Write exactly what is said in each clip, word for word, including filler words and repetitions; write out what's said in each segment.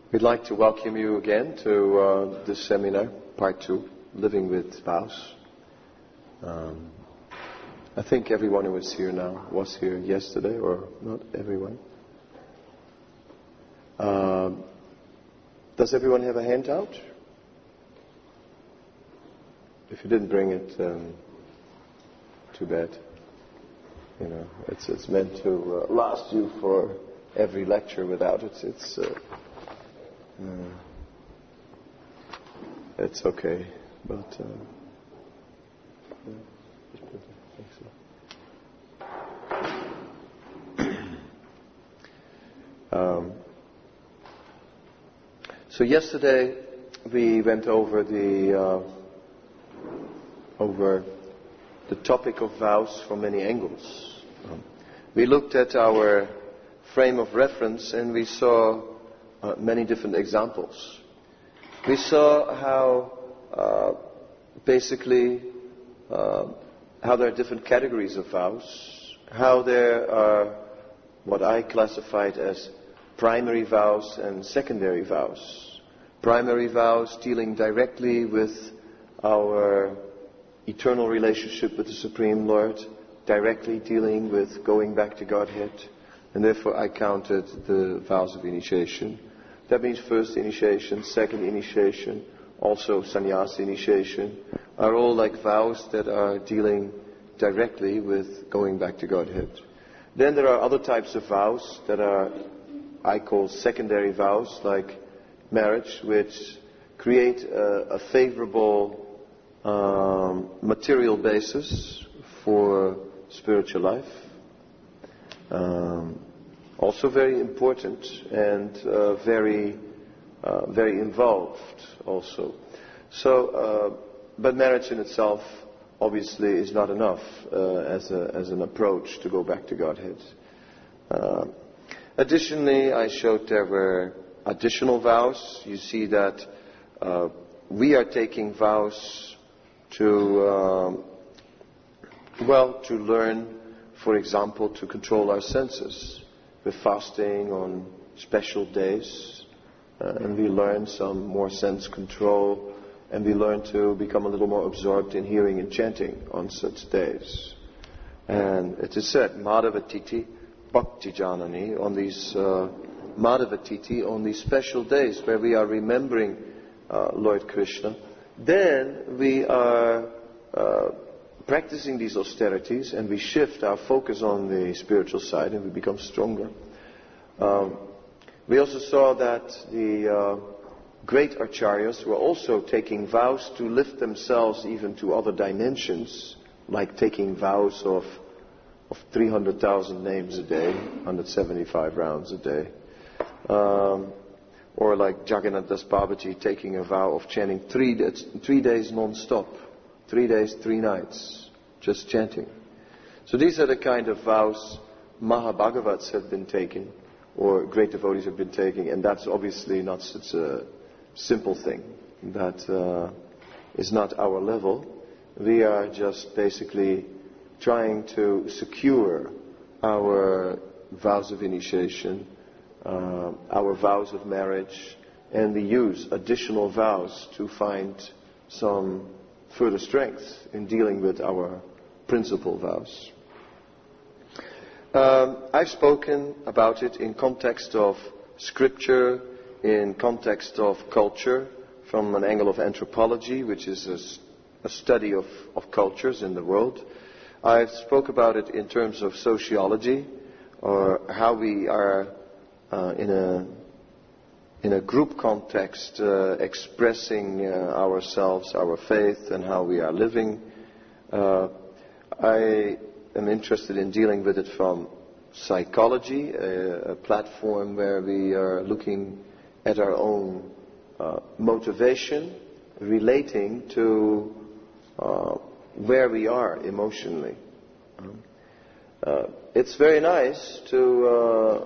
We'd like to welcome you again to uh, this seminar, part two, Living with Vows. Um, I think everyone who is here now was here yesterday, or not everyone. Um, does everyone have a handout? If you didn't bring it, um, too bad. You know, it's it's meant to uh, last you for every lecture. Without it, it's uh, uh, it's okay. But uh, yeah, just put it. Thanks. um, so yesterday we went over the uh, over the topic of vows from many angles. Um, we looked at our frame of reference and we saw uh, many different examples. We saw how uh, basically uh, how there are different categories of vows, how there are what I classified as primary vows and secondary vows. Primary vows dealing directly with our eternal relationship with the Supreme Lord, directly dealing with going back to Godhead, and therefore I counted the vows of initiation. That means first initiation, second initiation, also sannyasa initiation, are all like vows that are dealing directly with going back to Godhead. Then there are other types of vows that are, I call secondary vows, like marriage, which create a, a favorable Um, material basis for spiritual life. Um, also very important and uh, very, uh, very involved also. So, uh, but marriage in itself obviously is not enough uh, as a, as an approach to go back to Godhead. Uh, additionally, I showed there were additional vows. You see that uh, we are taking vows to, um, well, to learn, for example, to control our senses. We're fasting on special days, uh, and we learn some more sense control, and we learn to become a little more absorbed in hearing and chanting on such days. And it is said, Madhavatiti Bhakti Janani, on these uh, Madhavatiti, on these special days where we are remembering uh, Lord Krishna, then we are uh, practicing these austerities and we shift our focus on the spiritual side and we become stronger. Um, we also saw that the uh, great acharyas were also taking vows to lift themselves even to other dimensions, like taking vows of, of three hundred thousand names a day, one hundred seventy-five rounds a day. Um, Or like Jagannath Das Babaji taking a vow of chanting three, three days non-stop. Three days, three nights. Just chanting. So these are the kind of vows Mahabhagavats have been taking, or great devotees have been taking, and that's obviously not such a simple thing. That uh, is not our level. We are just basically trying to secure our vows of initiation, Uh, our vows of marriage, and we use additional vows to find some further strength in dealing with our principal vows. Um, I've spoken about it in context of scripture, in context of culture, from an angle of anthropology, which is a, a study of, of cultures in the world. I've spoke about it in terms of sociology, or how we are Uh, in a in a group context, uh, expressing uh, ourselves, our faith, and how we are living. Uh, I am interested in dealing with it from psychology, a, a platform where we are looking at our own uh, motivation, relating to uh, where we are emotionally. Um, uh, it's very nice to Uh,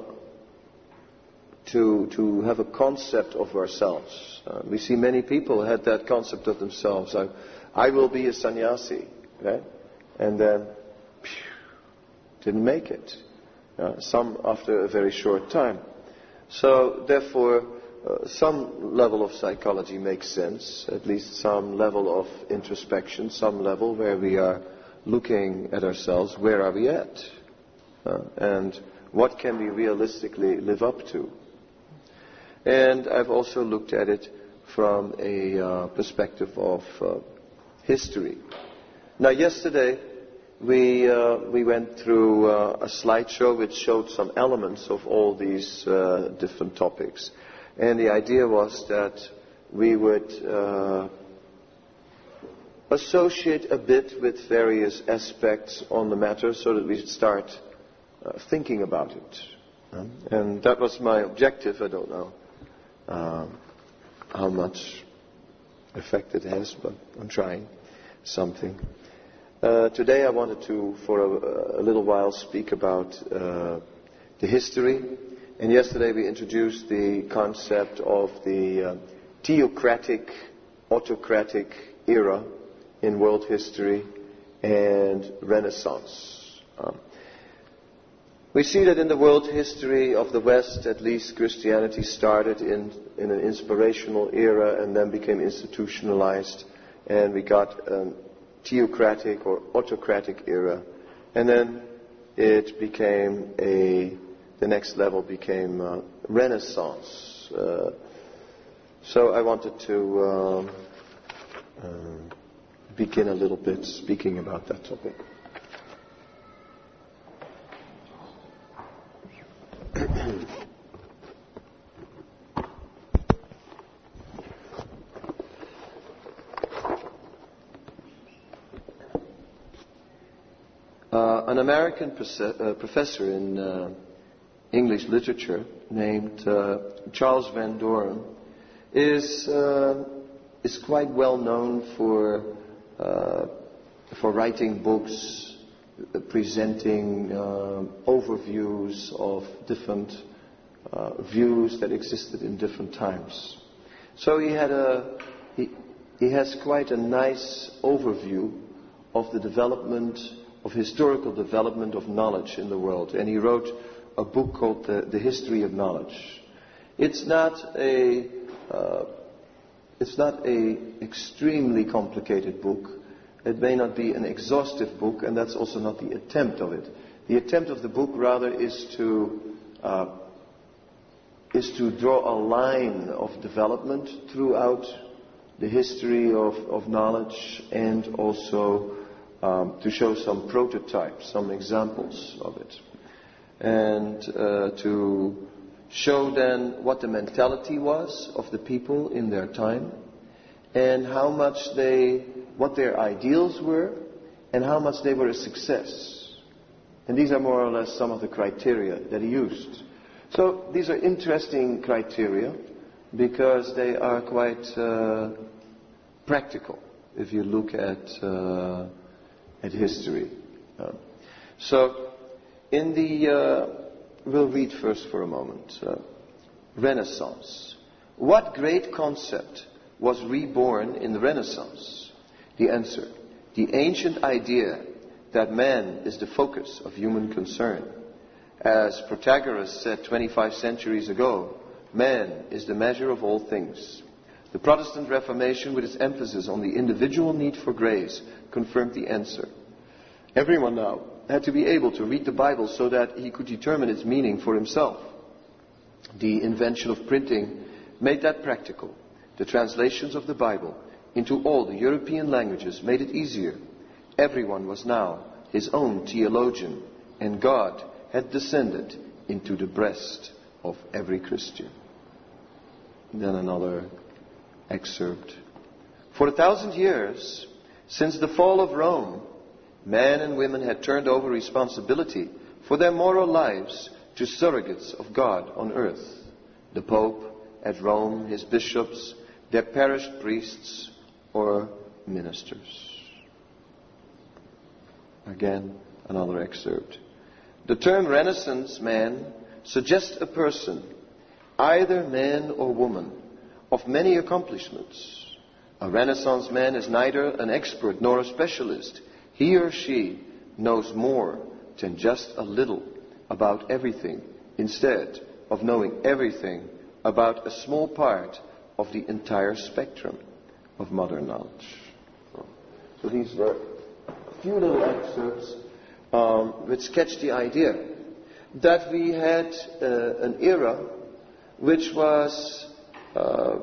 To, to have a concept of ourselves. Uh, we see many people had that concept of themselves. I, I will be a sannyasi, right? And then, phew, didn't make it. Uh, some after a very short time. So therefore, uh, some level of psychology makes sense, at least some level of introspection, some level where we are looking at ourselves, where are we at? Uh, and what can we realistically live up to? And I've also looked at it from a uh, perspective of uh, history. Now, yesterday we uh, we went through uh, a slideshow which showed some elements of all these uh, different topics, and the idea was that we would uh, associate a bit with various aspects on the matter, so that we start uh, thinking about it. Um, and that was my objective. I don't know uh, how much effect it has, but I'm trying something. Uh, today I wanted to, for a, a little while, speak about uh, the history. And yesterday we introduced the concept of the uh, theocratic, autocratic era in world history and Renaissance. Um, we see that in the world history of the West, at least, Christianity started in, in an inspirational era and then became institutionalized, and we got a theocratic or autocratic era, and then it became a, the next level became uh, Renaissance. Uh, so I wanted to uh, uh, begin a little bit speaking about that topic. Uh, an American proce- uh, professor in uh, English literature named uh, Charles Van Doren is uh, is quite well known for uh, for writing books, uh, presenting uh, overviews of different uh, views that existed in different times. So he had a he, he has quite a nice overview of the development of historical development of knowledge in the world, and he wrote a book called The, the History of Knowledge. It's not a uh, it's not a extremely complicated book. It may not be an exhaustive book, and that's also not the attempt of it. The attempt of the book rather is to uh, is to draw a line of development throughout the history of, of knowledge, and also Um, to show some prototypes, some examples of it, and uh, to show then what the mentality was of the people in their time, and how much they, what their ideals were, and how much they were a success. And these are more or less some of the criteria that he used. So these are interesting criteria because they are quite uh, practical if you look at uh, at history. Uh, so, in the, uh, we'll read first for a moment. Uh, Renaissance. What great concept was reborn in the Renaissance? The answer: the ancient idea that man is the focus of human concern. As Protagoras said twenty-five centuries ago, man is the measure of all things. The Protestant Reformation, with its emphasis on the individual need for grace, confirmed the answer. Everyone now had to be able to read the Bible so that he could determine its meaning for himself. The invention of printing made that practical. The translations of the Bible into all the European languages made it easier. Everyone was now his own theologian, and God had descended into the breast of every Christian. Then another excerpt. For a thousand years, since the fall of Rome, men and women had turned over responsibility for their moral lives to surrogates of God on earth. The Pope at Rome, his bishops, their parish priests or ministers. Again, another excerpt. The term Renaissance man suggests a person, either man or woman, of many accomplishments. A Renaissance man is neither an expert nor a specialist. He or she knows more than just a little about everything, instead of knowing everything about a small part of the entire spectrum of modern knowledge. So these were a few little excerpts um, which sketch the idea that we had uh, an era which was uh,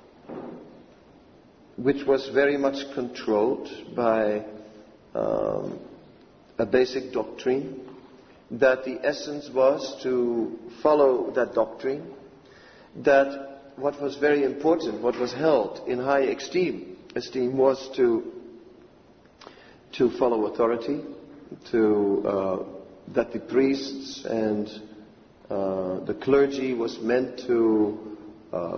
which was very much controlled by um, a basic doctrine, that the essence was to follow that doctrine, that what was very important, what was held in high esteem, esteem was to to follow authority, to uh, that the priests and uh, the clergy was meant to uh,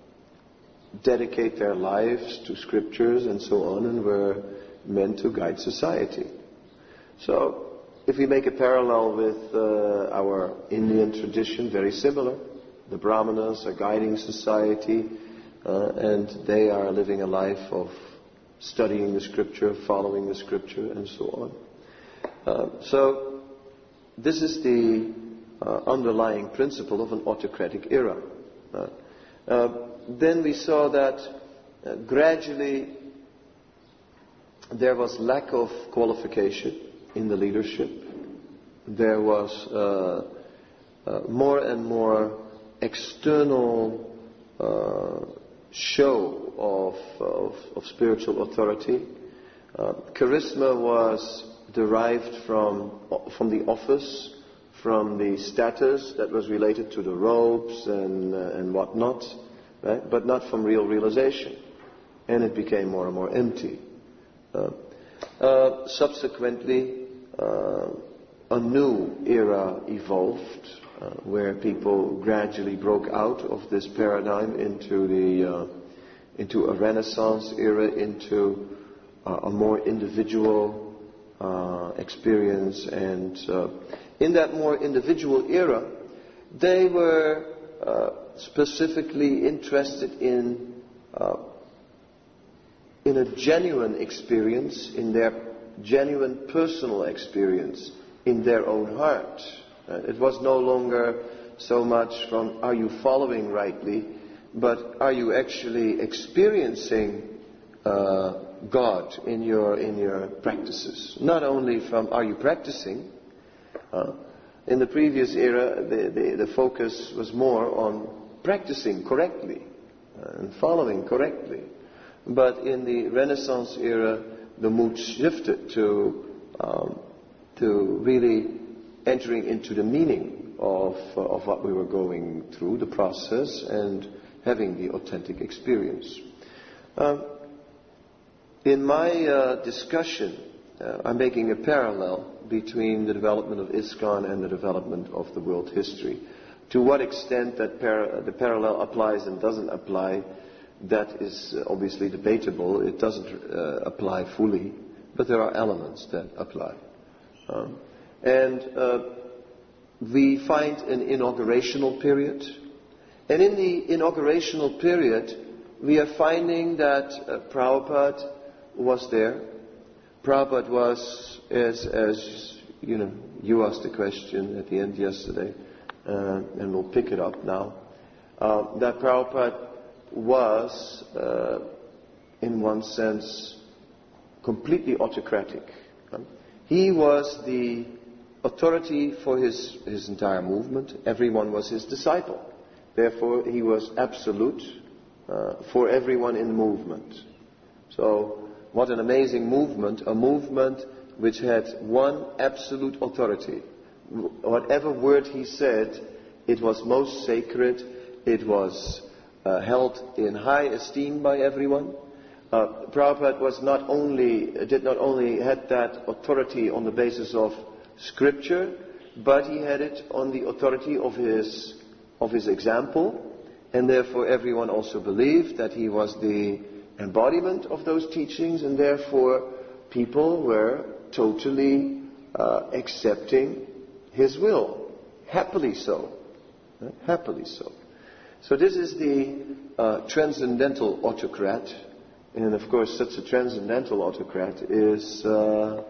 dedicate their lives to scriptures and so on, and were meant to guide society. So, if we make a parallel with uh, our Indian tradition, very similar. The Brahmanas are guiding society, uh, and they are living a life of studying the scripture, following the scripture, and so on. Uh, so, this is the uh, underlying principle of an autocratic era. Uh, uh, then we saw that uh, gradually there was lack of qualification in the leadership. There was uh, uh, more and more external uh, show of, of, of spiritual authority. Uh, charisma was derived from, from the office, from the status that was related to the robes and, uh, and whatnot, right? But not from real realization. And it became more and more empty. Uh, uh, subsequently, uh, a new era evolved, uh, where people gradually broke out of this paradigm into the uh, into a Renaissance era, into uh, a more individual uh, experience, and uh, in that more individual era, they were uh, specifically interested in uh, in a genuine experience, in their genuine personal experience, in their own heart. Uh, it was no longer so much from, are you following rightly, but are you actually experiencing uh, God in your in your practices? Not only from, are you practicing? Uh, in the previous era, the, the, the focus was more on practicing correctly uh, and following correctly. But in the Renaissance era, the mood shifted to um, to really entering into the meaning of uh, of what we were going through, the process, and having the authentic experience. Um, in my uh, discussion, uh, I'm making a parallel between the development of ISKCON and the development of the world history. To what extent that par- the parallel applies and doesn't apply, that is uh, obviously debatable. It doesn't uh, apply fully, but there are elements that apply. Um, and uh, we find an inaugurational period. And in the inaugurational period, we are finding that uh, Prabhupada was there. Prabhupada was, as, as you know, you asked the question at the end yesterday, uh, and we'll pick it up now, uh, that Prabhupada was, uh, in one sense, completely autocratic. He was the authority for his, his entire movement. Everyone was his disciple. Therefore, he was absolute uh, for everyone in the movement. So, what an amazing movement, a movement which had one absolute authority. Whatever word he said, it was most sacred, it was uh, held in high esteem by everyone. Uh, Prabhupada was not only, did not only had that authority on the basis of scripture, but he had it on the authority of his of his example, and therefore everyone also believed that he was the embodiment of those teachings, and therefore people were totally uh, accepting his will, happily so, right? happily so. So this is the uh, transcendental autocrat, and of course such a transcendental autocrat is uh,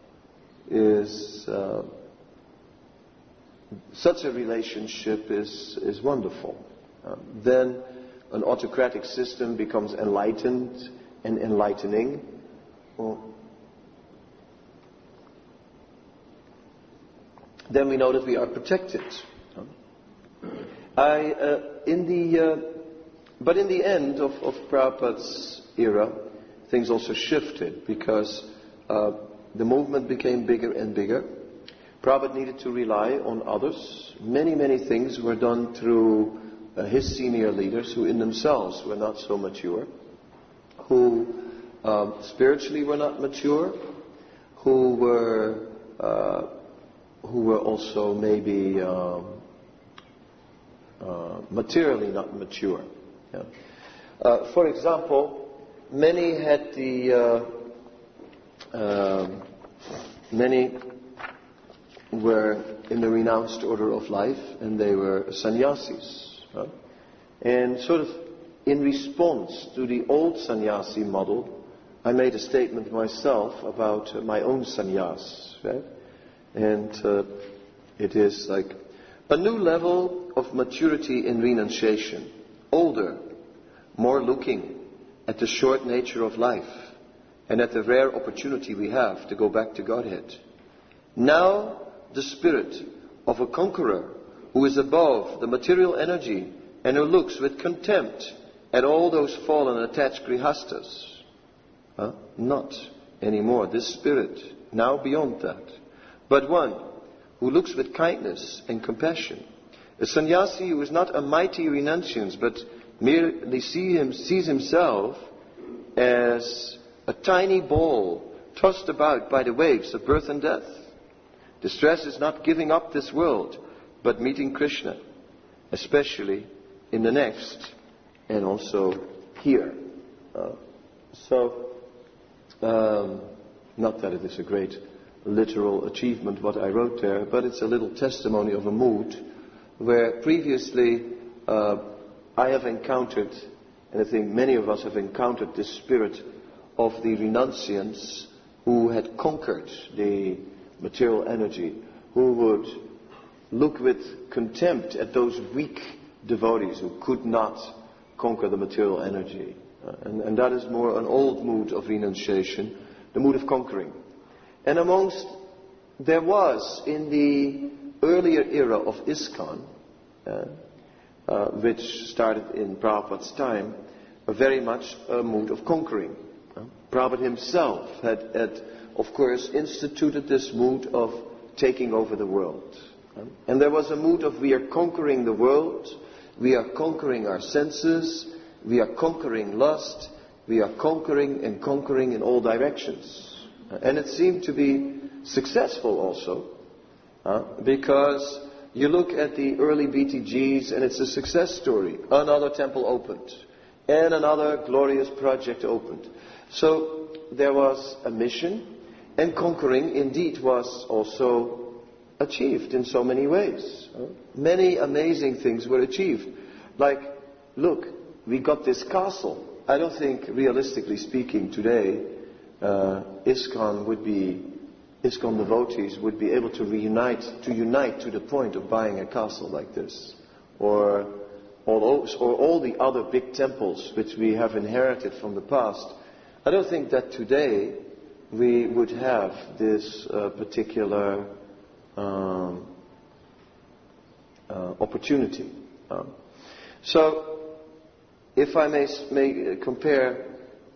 is uh, such a relationship is is wonderful. Uh, then an autocratic system becomes enlightened and enlightening. Well, then we know that we are protected. I, uh, in the, uh, but in the end of, of Prabhupada's era, things also shifted because uh, the movement became bigger and bigger. Prabhupada needed to rely on others. Many, many things were done through uh, his senior leaders who in themselves were not so mature, who um, spiritually were not mature, who were uh, who were also maybe um, uh, materially not mature. Yeah. Uh, for example, many had the uh, uh, many were in the renounced order of life, and they were sannyasis. Right? And sort of in response to the old sannyasi model, I made a statement myself about uh, my own sannyas. Right? And uh, it is like a new level of maturity in renunciation, older, more looking at the short nature of life and at the rare opportunity we have to go back to Godhead. Now, the spirit of a conqueror who is above the material energy and who looks with contempt at all those fallen attached grihastas. Huh? Not anymore. This spirit, now beyond that. But one who looks with kindness and compassion. A sannyasi who is not a mighty renunciant, but merely see him, sees himself as a tiny ball tossed about by the waves of birth and death. Distress is not giving up this world, but meeting Krishna, especially in the next and also here. Uh, so, um, not that it is a great literal achievement what I wrote there, but it's a little testimony of a mood where previously uh, I have encountered, and I think many of us have encountered, this spirit of the renunciants who had conquered the material energy, who would look with contempt at those weak devotees who could not conquer the material energy. Uh, and, and that is more an old mood of renunciation, the mood of conquering. And amongst, there was in the earlier era of ISKCON, uh, uh, which started in Prabhupada's time, a very much a mood of conquering. Uh, Prabhupada himself had, had, of course, instituted this mood of taking over the world. Uh, and there was a mood of we are conquering the world, we are conquering our senses, we are conquering lust, we are conquering and conquering in all directions. And it seemed to be successful also, uh, because you look at the early B T Gs and it's a success story. Another temple opened, and another glorious project opened. So there was a mission, and conquering indeed was also achieved in so many ways. Uh, many amazing things were achieved. Like, look, we got this castle. I don't think, realistically speaking, today, Uh, ISKCON would be, ISKCON devotees would be able to reunite, to unite to the point of buying a castle like this, or all, or all the other big temples which we have inherited from the past. I don't think that today we would have this uh, particular um, uh, opportunity. Um, so, if I may, may compare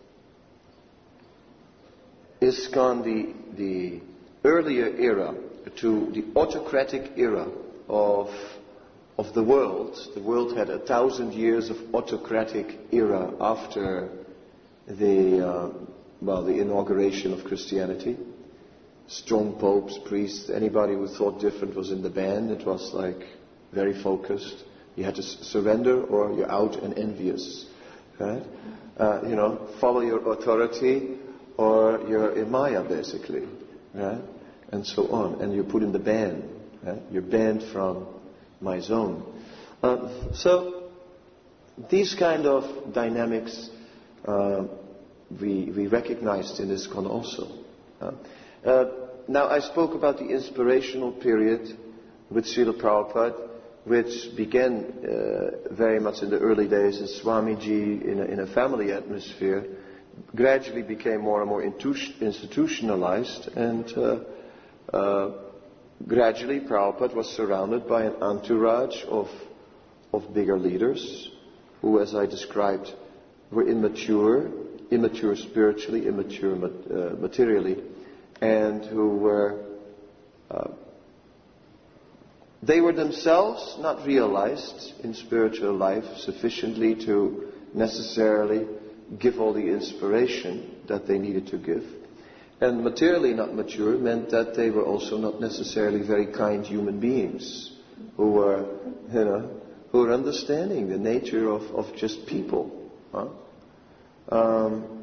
ISKCON, the, the earlier era, to the autocratic era of, of the world. The world had a thousand years of autocratic era after the, uh, well, the inauguration of Christianity. Strong popes, priests, anybody who thought different was in the ban. It was like very focused. You had to s- surrender or you're out and envious. Right? Uh, you know, follow your authority, or you're in Maya, basically, right? And so on. And you're put in the ban. Right? You're banned from my zone. Uh, so, these kind of dynamics uh, we, we recognized in ISKCON also. Uh, uh, now, I spoke about the inspirational period with Srila Prabhupada. which began uh, very much in the early days as Swamiji in a, in a family atmosphere, gradually became more and more intu- institutionalized, and uh, uh, gradually Prabhupada was surrounded by an entourage of, of bigger leaders who, as I described, were immature, immature spiritually, immature mat- uh, materially, and who were uh, they were themselves not realized in spiritual life sufficiently to necessarily give all the inspiration that they needed to give. And materially not mature meant that they were also not necessarily very kind human beings who were, you know, who were understanding the nature of, of just people. Huh? Um,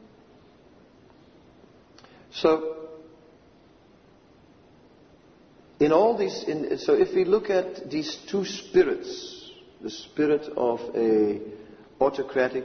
so, in all these, in, so if we look at these two spirits, the spirit of a autocratic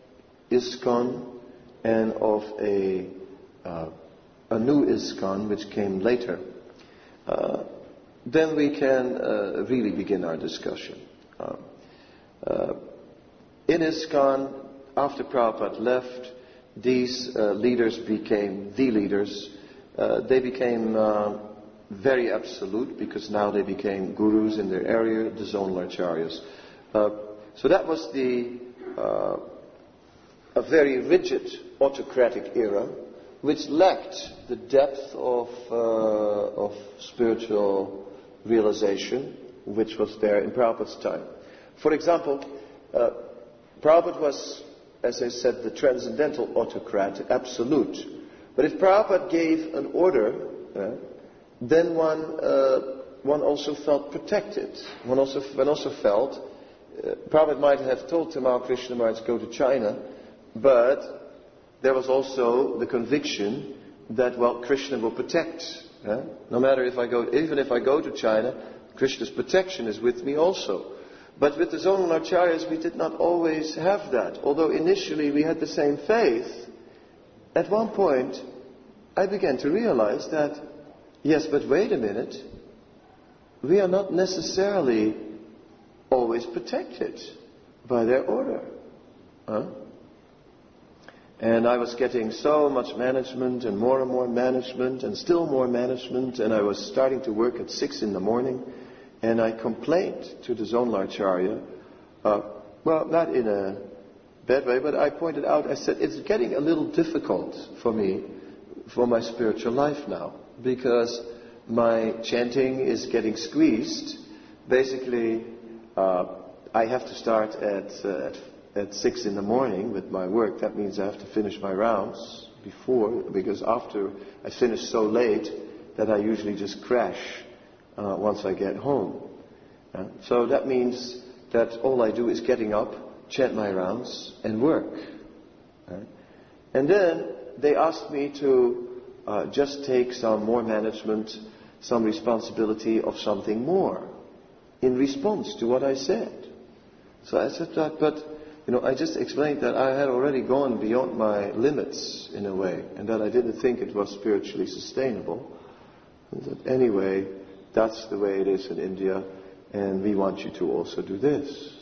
ISKCON and of a uh, a new ISKCON which came later, uh, then we can uh, really begin our discussion. Uh, uh, in ISKCON, after Prabhupada left, these uh, leaders became the leaders. Uh, they became uh, very absolute because now they became gurus in their area, the zonal acharyas. Uh, so that was the uh, a very rigid autocratic era, which lacked the depth of uh, of spiritual realization, which was there in Prabhupada's time. For example, uh, Prabhupada was, as I said, the transcendental autocrat, absolute. But if Prabhupada gave an order, uh, then one uh, one also felt protected. One also one also felt uh, Prabhupada might have told Tamal Krishna Maharaj go to China, but there was also the conviction that, well, Krishna will protect. Uh, no matter if I go, even if I go to China, Krishna's protection is with me also. But with the zonal acharyas, we did not always have that. Although initially we had the same faith, at one point I began to realize that, yes, but wait a minute, we are not necessarily always protected by their order. Huh? And I was getting so much management and more and more management and still more management, and I was starting to work at six in the morning, and I complained to the zonal acharya, uh, well, not in a bad way, but I pointed out, I said, it's getting a little difficult for me, for my spiritual life now, because my chanting is getting squeezed. Basically, uh, I have to start at, uh, at at six in the morning with my work. That means I have to finish my rounds before, because after I finish so late that I usually just crash uh, once I get home. Uh, so that means that all I do is getting up, chant my rounds, and work. Uh, and then they asked me to uh, just take some more management, some responsibility of something more in response to what I said. So I said that, but you know, I just explained that I had already gone beyond my limits in a way, and that I didn't think it was spiritually sustainable. And that anyway, that's the way it is in India, and we want you to also do this.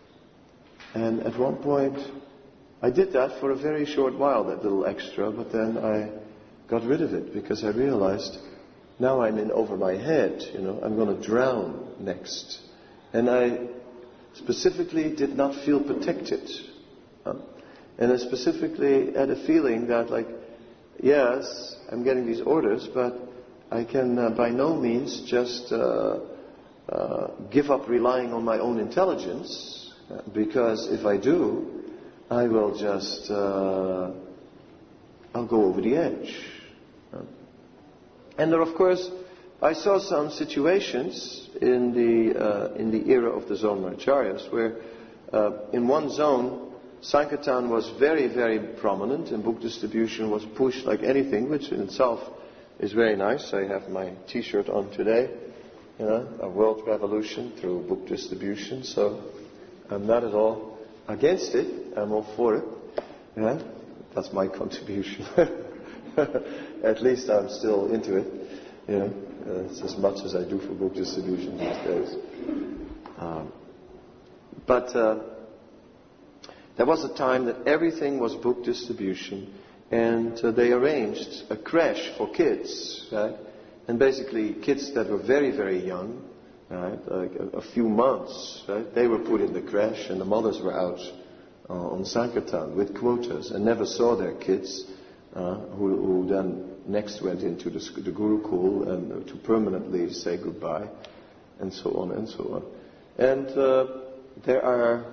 And at one point, I did that for a very short while, that little extra, but then I got rid of it because I realized now I'm in over my head, you know, I'm going to drown next. And I specifically did not feel protected. Huh? And I specifically had a feeling that, like, yes, I'm getting these orders, but I can uh, by no means just uh, uh, give up relying on my own intelligence, uh, because if I do, I will just, uh, I'll go over the edge. Huh? And there, of course, I saw some situations in the uh, in the era of the zonal acharyas where uh, in one zone Sankirtan was very, very prominent and book distribution was pushed like anything, which in itself is very nice. I have my t-shirt on today, you know, a world revolution through book distribution, so I'm not at all against it, I'm all for it. Yeah? That's my contribution. At least I'm still into it, you know. Uh, it's as much as I do for book distribution these days. Um, but uh, there was a time that everything was book distribution, and uh, they arranged a creche for kids, right? And basically kids that were very, very young, right, like a, a few months, right, they were put in the creche, and the mothers were out uh, on Sankirtan with quotas and never saw their kids, uh, who, who then next went into the, the Gurukul and uh, to permanently say goodbye, and so on and so on. And uh, there are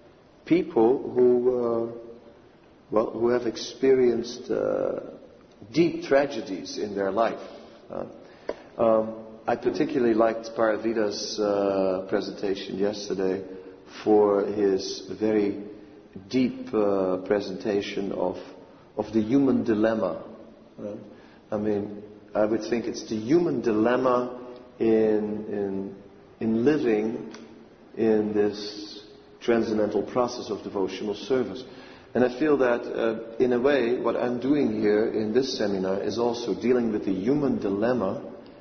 people who, uh, well, who have experienced uh, deep tragedies in their life. Uh, um, I particularly liked Paravida's uh, presentation yesterday for his very deep uh, presentation of of the human dilemma. Uh, I mean, I would think it's the human dilemma in in in living in this transcendental process of devotional service. And I feel that, uh, in a way, what I'm doing here in this seminar is also dealing with the human dilemma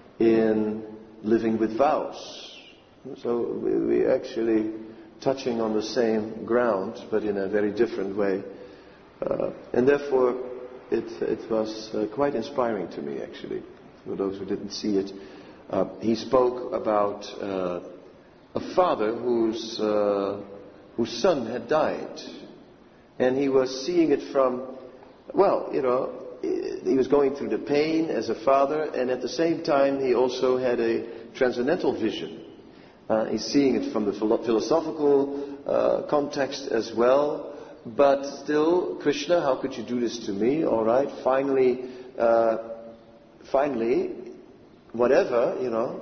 in living with vows. So we, we actually touching on the same ground, but in a very different way. Uh, and therefore, it, it was uh, quite inspiring to me, actually, for those who didn't see it. Uh, he spoke about uh, a father whose, uh, whose son had died. And he was seeing it from, well, you know, he was going through the pain as a father, and at the same time he also had a transcendental vision. Uh, he's seeing it from the philosophical uh, context as well, but still, Krishna, how could you do this to me? All right, finally, uh, finally, whatever, you know.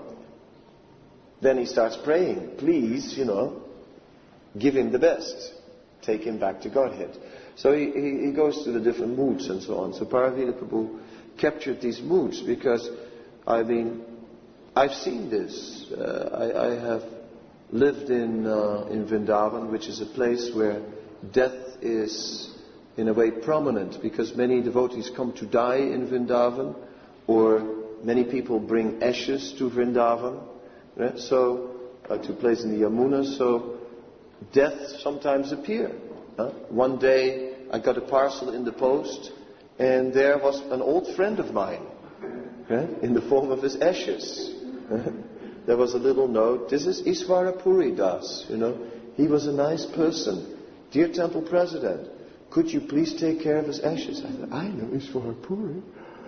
Then he starts praying, please, you know, give him the best. Take him back to Godhead. So he, he, he goes through the different moods and so on. So Paravida Prabhu captured these moods because, I mean, I've seen this. Uh, I, I have lived in uh, in Vrindavan, which is a place where death is, in a way, prominent, because many devotees come to die in Vrindavan, or many people bring ashes to Vrindavan, right? So uh, to place in the Yamuna. So death sometimes appear. Huh? One day I got a parcel in the post, and there was an old friend of mine, right, in the form of his ashes. There was a little note. This is Ishvara Puri Das. You know, he was a nice person. Dear Temple President, could you please take care of his ashes? I said, I know Ishvara Puri.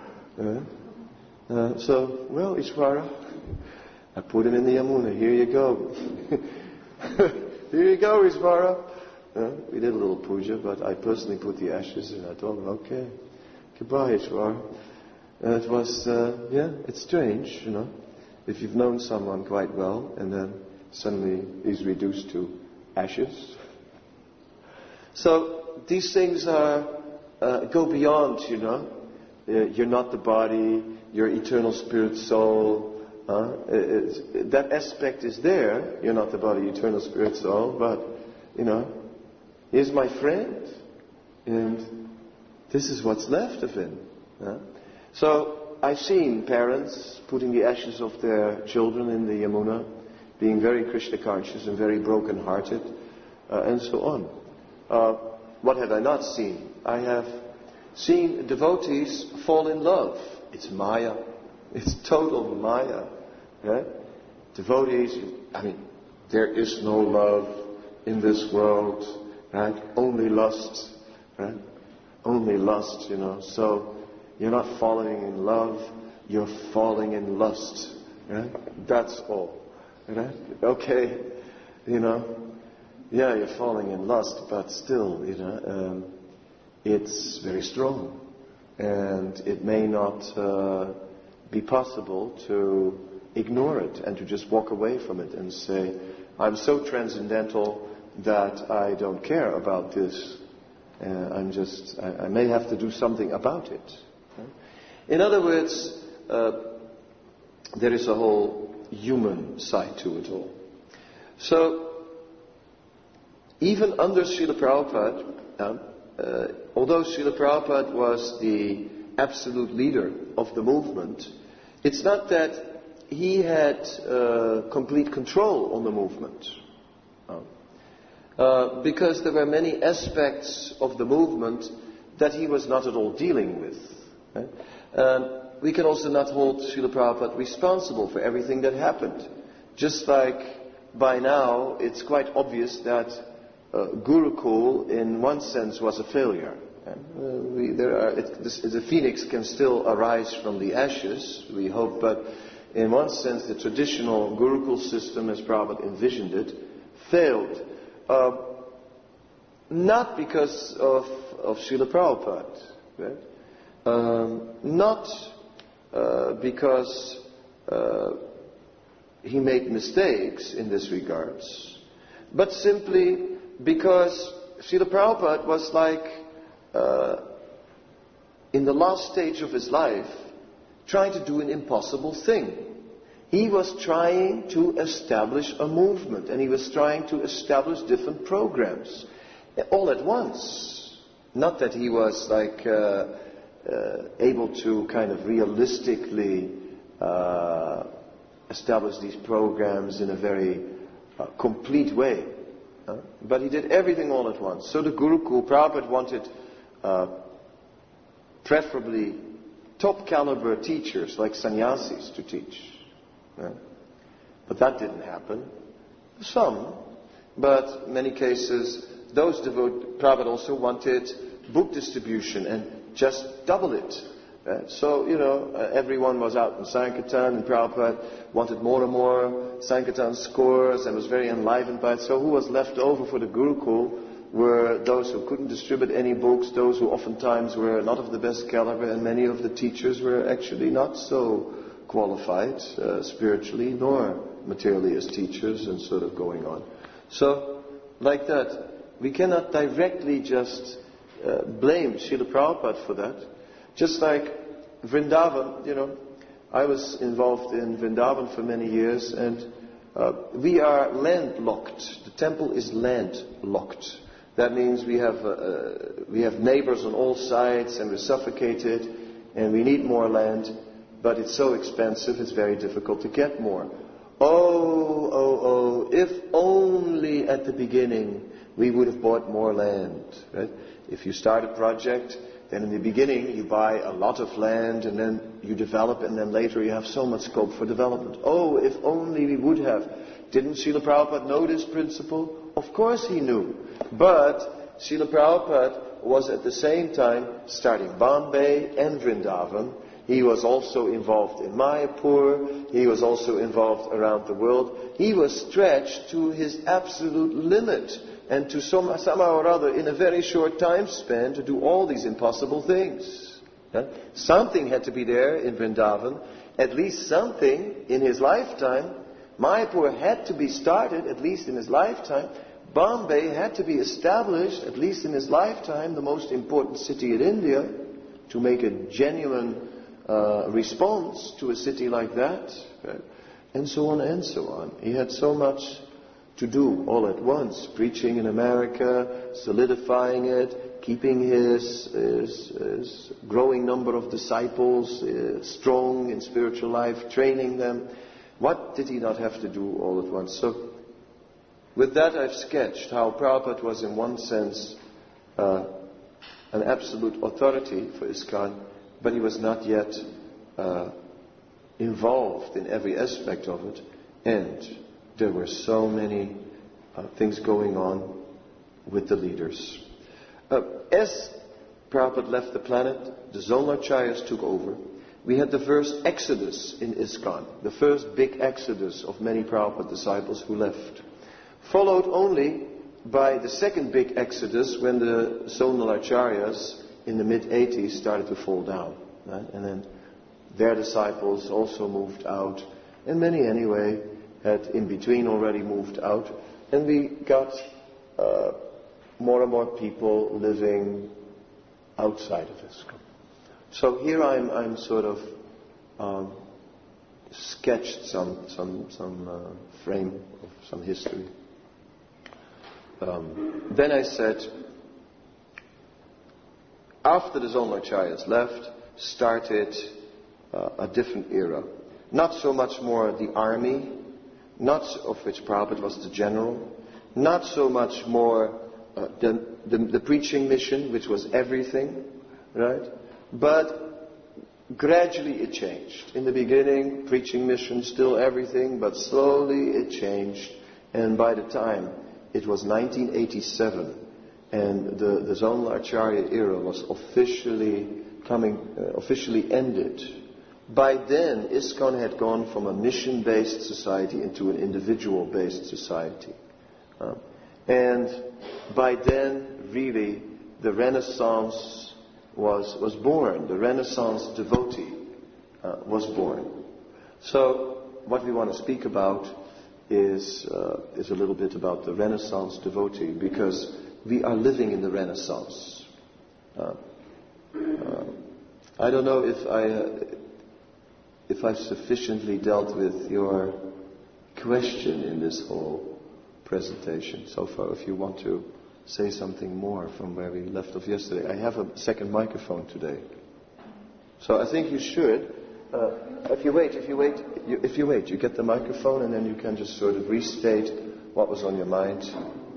Uh, uh, so, well, Ishvara, I put him in the Yamuna. Here you go. Here you go, Ishvara. Uh, we did a little puja, but I personally put the ashes in. I told him, okay, goodbye, Ishvara. And it was, uh, yeah, it's strange, you know, if you've known someone quite well and then suddenly he's reduced to ashes. So these things are, uh, go beyond, you know. Uh, you're not the body, you're eternal spirit soul. Uh, it's, it, that aspect is there. You're not the body, eternal spirit soul, but, you know, he's my friend, and this is what's left of him. Uh, so I've seen parents putting the ashes of their children in the Yamuna, being very Krishna conscious and very broken-hearted, uh, and so on. Uh, what have I not seen? I have seen devotees fall in love. It's Maya. It's total Maya. Right? Devotees, I mean, there is no love in this world, right? Only lust, right? Only lust, you know. So you're not falling in love, you're falling in lust, right? That's all, right? Okay, you know. Yeah, you're falling in lust, but still, you know, um, it's very strong, and it may not uh, be possible to ignore it and to just walk away from it and say, I'm so transcendental that I don't care about this. Uh, I'm just, I, I may have to do something about it. Right? In other words, uh, there is a whole human side to it all. So, even under Srila Prabhupada, uh, uh, although Srila Prabhupada was the absolute leader of the movement, it's not that he had uh, complete control on the movement. Um, uh, because there were many aspects of the movement that he was not at all dealing with. Right? Um, we can also not hold Srila Prabhupada responsible for everything that happened. Just like by now it's quite obvious that uh, Gurukul in one sense was a failure. Uh, we, there are, it, this, the phoenix can still arise from the ashes, we hope, but in one sense the traditional Gurukul system as Prabhupada envisioned it failed. Uh, not because of, of Srila Prabhupada, right? Um, not uh, because uh, he made mistakes in this regards, but simply because Srila Prabhupada was like uh, in the last stage of his life trying to do an impossible thing. He was trying to establish a movement, and he was trying to establish different programs all at once. Not that he was like uh, uh, able to kind of realistically uh, establish these programs in a very uh, complete way. Uh, but he did everything all at once. So the Gurukul, Prabhupada wanted uh, preferably top caliber teachers like sannyasis to teach. Uh, but that didn't happen. Some, but in many cases, those devote, Prabhupada also wanted book distribution and just double it. Uh, so, you know, uh, everyone was out in Sankirtan, and Prabhupada wanted more and more Sankirtan scores and was very enlivened by it. So who was left over for the Gurukul were those who couldn't distribute any books, those who oftentimes were not of the best caliber, and many of the teachers were actually not so qualified uh, spiritually nor materially as teachers, and sort of going on. So, like that, we cannot directly just uh, blame Srila Prabhupada for that. Just like Vrindavan, you know, I was involved in Vrindavan for many years, and uh, we are landlocked. The temple is landlocked. That means we have uh, uh, we have neighbors on all sides, and we're suffocated, and we need more land, but it's so expensive, it's very difficult to get more. Oh, oh, oh, if only at the beginning we would have bought more land, right? If you start a project, then in the beginning you buy a lot of land, and then you develop, and then later you have so much scope for development. Oh, if only we would have. Didn't Srila Prabhupada know this principle? Of course he knew. But Srila Prabhupada was at the same time starting Bombay and Vrindavan. He was also involved in Mayapur. He was also involved around the world. He was stretched to his absolute limit, and to some, somehow or other, in a very short time span, to do all these impossible things. Yeah? Something had to be there in Vrindavan, at least something in his lifetime. Mayapur had to be started, at least in his lifetime. Bombay had to be established, at least in his lifetime, the most important city in India, to make a genuine uh, response to a city like that. Right? And so on and so on. He had so much to do all at once, preaching in America, solidifying it, keeping his, his, his growing number of disciples uh, strong in spiritual life, training them. What did he not have to do all at once? So, with that I've sketched how Prabhupada was in one sense uh, an absolute authority for ISKCON, but he was not yet uh, involved in every aspect of it, and there were so many uh, things going on with the leaders. Uh, as Prabhupada left the planet, the Zonlacharyas took over. We had the first exodus in ISKCON, the first big exodus of many Prabhupada disciples who left. Followed only by the second big exodus when the Zonalacharyas in the mid eighties started to fall down. Right? And then their disciples also moved out, and many anyway had in between already moved out, and we got uh, more and more people living outside of ISKCON. So here I'm, I'm sort of um, sketched some some some uh, frame of some history. Um, then I said, after the Zonlacharyas left, started uh, a different era. Not so much more the army, not of which Prabhupada was the general, not so much more uh, the, the, the preaching mission, which was everything, right? But gradually it changed. In the beginning, preaching mission, still everything, but slowly it changed. And by the time it was nineteen eighty-seven, and the, the Zonla-Acharya era was officially coming, uh, officially ended, by then ISKCON had gone from a mission-based society into an individual-based society. Uh, and by then, really, the Renaissance was, was born. The Renaissance devotee uh, was born. So, what we want to speak about is, uh, is a little bit about the Renaissance devotee, because we are living in the Renaissance. Uh, uh, I don't know if I, uh, if I've sufficiently dealt with your question in this whole presentation so far. If you want to say something more from where we left off yesterday. I have a second microphone today. So I think you should. Uh, if you wait, if you wait, you, if you wait, you get the microphone and then you can just sort of restate what was on your mind.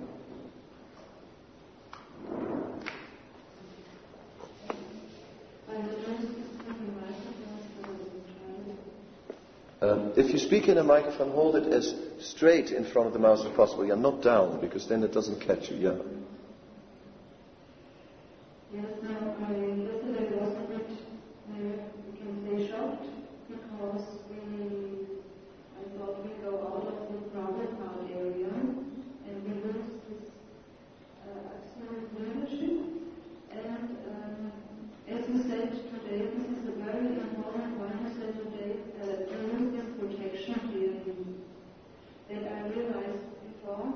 Um, if you speak in a microphone, hold it as straight in front of the mouth as possible. Yeah, not down, because then it doesn't catch you. Yeah. Yes, no, I, yesterday was a bit, uh, we can say shocked, because we, I thought we go out of the Prabhupada area, and we lose this uh, absolute leadership. And um, as you said today, this is a very important point. You said today that there is this protection feeling that I realized before.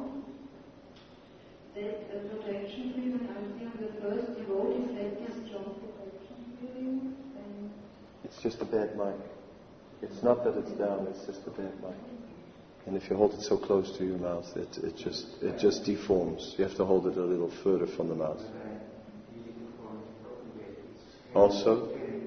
That uh, protection feeling, I think the first devotees had this strong protection feeling. And it's just a bad mic. It's not that it's down, it's just a bad mic. And if you hold it so close to your mouth, it, it just it just deforms. You have to hold it a little further from the mouth. Also?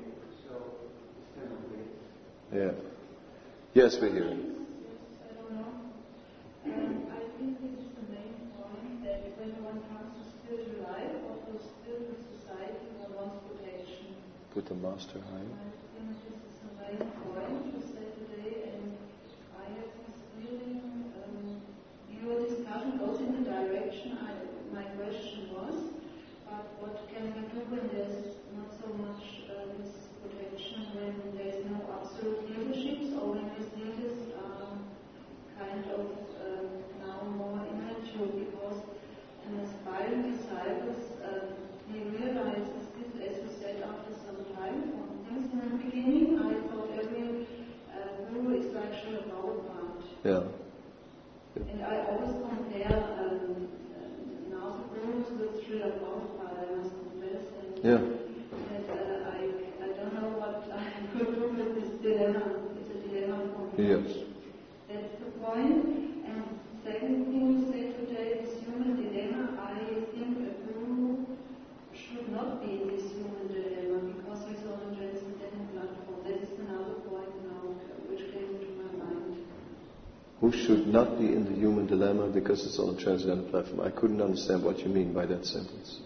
Yeah. Yes, we're hearing. Yes, I don't know. Um, I think this is the main point, that when one comes to spiritual life or to spiritual society, one wants protection. Put the master high. I think this is the main point you said today, and I have this feeling, um, your discussion goes in the direction I, my question was, but what can we do when there's not so much uh, this protection, when there's no absolute leaderships, or when these leaders are kind of um, now more immature, because an aspiring disciple, uh, he realizes this, as you said, after some time. From things in the beginning, I thought every uh, guru is like Srila Prabhupada. Yeah. Yeah. And I always compare um, uh, now the gurus with Srila Prabhupada, I must confess. And, Yeah. and uh, I, I don't know what I could do with this dilemma. It's a dilemma for me. Yes. That's the point. And second thing you said today, this human dilemma, I think a guru should not be in this human dilemma, because he's on a transcendental platform. That is another point now which came to my mind. Who should not be in the human dilemma because it's on a transcendental platform? I couldn't understand what you mean by that sentence.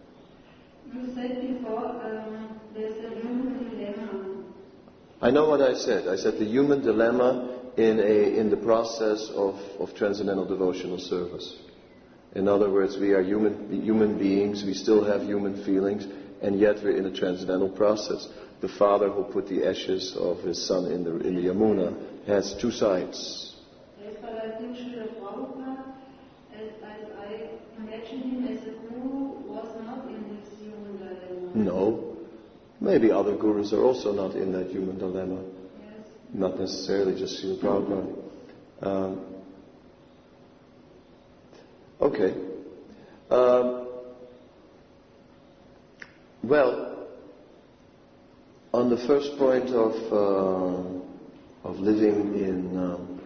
You said before um, there's a human dilemma. I know what I said. I said the human dilemma in a in the process of, of transcendental devotional service. In other words, we are human human beings, we still have human feelings, and yet we're in a transcendental process. The father who put the ashes of his son in the in the Yamuna has two sides. Yes, but I think Srila Prabhupada, as, as I imagine him as a guru, was not in this human dilemma. No. Maybe other gurus are also not in that human dilemma. Yes. Not necessarily just Srila Prabhupada. Um, okay. Um, well, on the first point of uh, of living in, um,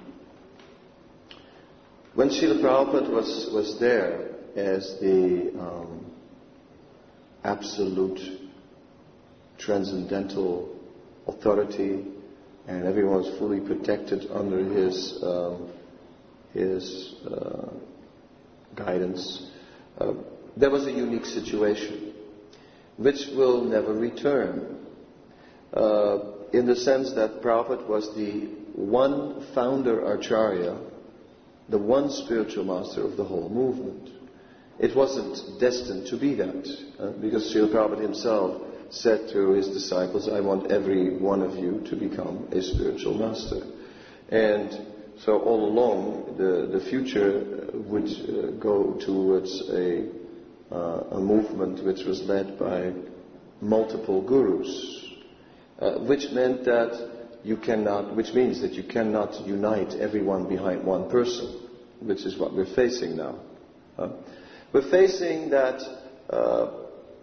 when Srila Prabhupada was was there as the um, absolute transcendental authority, and everyone was fully protected under his um, his uh, guidance, uh, there was a unique situation which will never return, uh, in the sense that Prabhupada was the one founder Acharya, the one spiritual master of the whole movement. It wasn't destined to be that, uh, because Srila Prabhupada himself said to his disciples, I want every one of you to become a spiritual master. And so all along, the, the future would uh, go towards a, uh, a movement which was led by multiple gurus, uh, which meant that you cannot, which means that you cannot unite everyone behind one person, which is what we're facing now. Uh, we're facing that. Uh,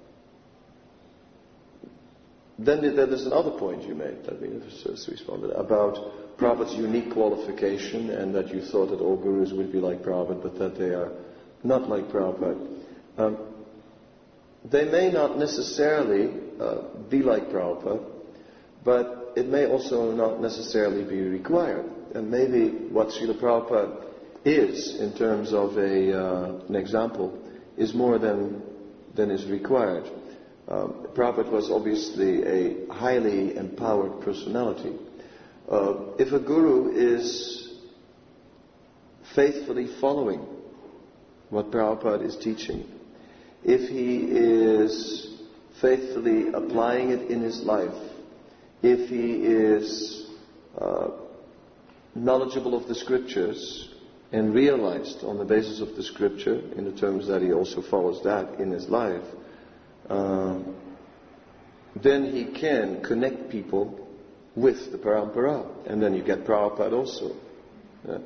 then there's another point you made that we just responded about Prabhupada's unique qualification, and that you thought that all gurus would be like Prabhupada, but that they are not like Prabhupada. Um, they may not necessarily uh, be like Prabhupada, but it may also not necessarily be required. And maybe what Srila Prabhupada is, in terms of a, uh, an example, is more than, than is required. Um, Prabhupada was obviously a highly empowered personality. Uh, if a guru is faithfully following what Prabhupada is teaching, if he is faithfully applying it in his life, if he is uh, knowledgeable of the scriptures and realized on the basis of the scripture, in the terms that he also follows that in his life, um, then he can connect people with the parampara, and then you get Prabhupada also. Yeah.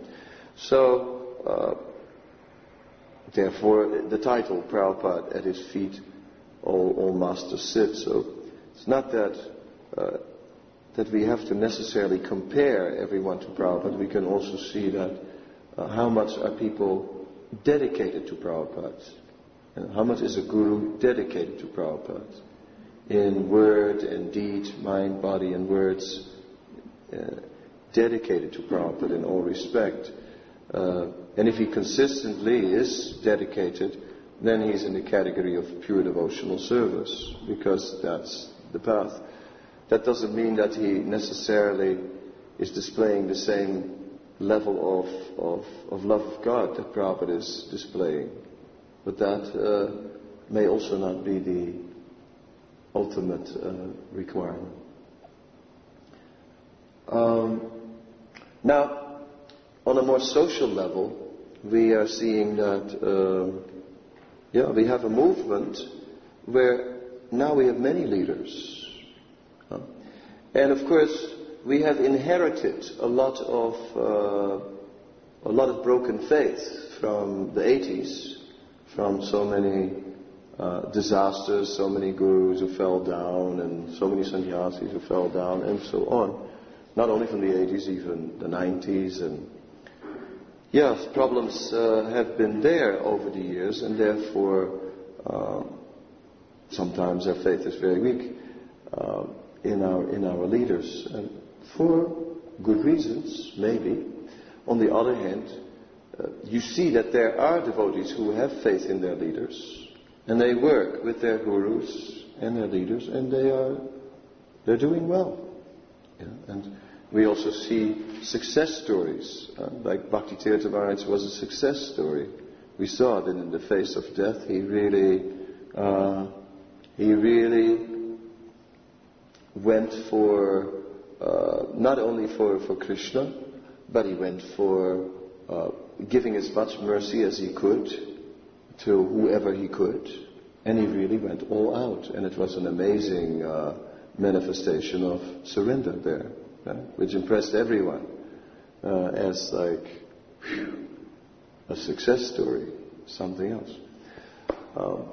So, uh, therefore, the title Prabhupada at his feet, all, all masters sit. So, it's not that uh, that we have to necessarily compare everyone to Prabhupada. We can also see that uh, how much are people dedicated to Prabhupada, and how much is a guru dedicated to Prabhupada, in word and deed, mind, body and words, uh, dedicated to Prabhupada in all respect. Uh, and if he consistently is dedicated, then he's in the category of pure devotional service, because that's the path. That doesn't mean that he necessarily is displaying the same level of, of, of love of God that Prabhupada is displaying. But that uh, may also not be the ultimate uh, requirement. Um, now, on a more social level, we are seeing that, uh, yeah, we have a movement where now we have many leaders. Huh? And of course, we have inherited a lot of uh, a lot of broken faith from the eighties, from so many uh, disasters, so many gurus who fell down, and so many sannyasis who fell down, and so on. Not only from the eighties, even the nineties, and yes, problems uh, have been there over the years, and therefore uh, sometimes our faith is very weak uh, in our in our leaders, and for good reasons, maybe. On the other hand, uh, you see that there are devotees who have faith in their leaders, and they work with their gurus and their leaders, and they are they're doing well. Yeah? And we also see success stories, uh, like Bhakti Tirtha Maharaj was a success story. We saw that in the face of death, he really, uh, he really went for uh, not only for, for Krishna, but he went for uh, giving as much mercy as he could to whoever he could, and he really went all out. And it was an amazing uh, manifestation of surrender there. Uh, which impressed everyone uh, as like whew, a success story, something else. Um,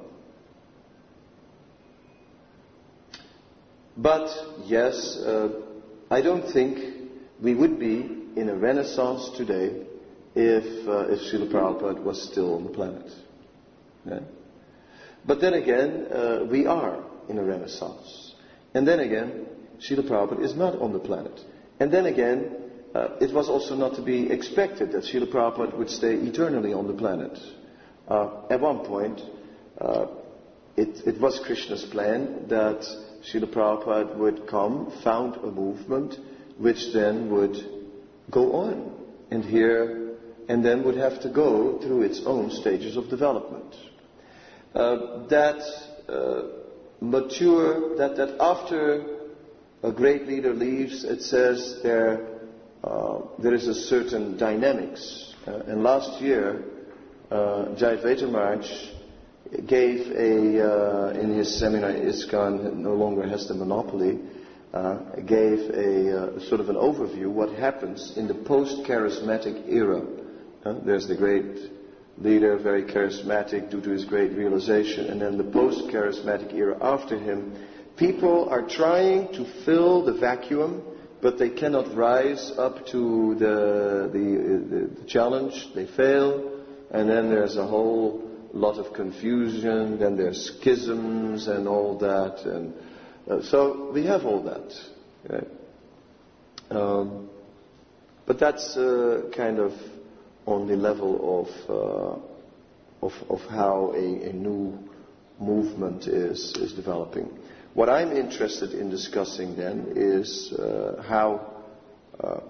but yes, uh, I don't think we would be in a renaissance today if uh, if Srila Prabhupada was still on the planet. Yeah? But then again, uh, we are in a renaissance, and then again, Srila Prabhupada is not on the planet. And then again, uh, it was also not to be expected that Srila Prabhupada would stay eternally on the planet. Uh, at one point, uh, it, it was Krishna's plan that Srila Prabhupada would come, found a movement, which then would go on, and here, and then would have to go through its own stages of development. Uh, that uh, mature, that, that after a great leader leaves, it says there uh, there is a certain dynamics. Uh, and last year, uh, Jayadvaita Maharaj gave a, uh, in his seminar, ISKCON no longer has the monopoly, uh, gave a uh, sort of an overview what happens in the post-charismatic era. Uh, there's the great leader, very charismatic due to his great realization, and then the post-charismatic era after him. People are trying to fill the vacuum, but they cannot rise up to the, the, the, the challenge. They fail, and then there's a whole lot of confusion, then there's schisms and all that, and uh, so we have all that. Okay? Um, but that's uh, kind of on the level of uh, of, of how a, a new movement is is developing. What I'm interested in discussing then is uh, how uh,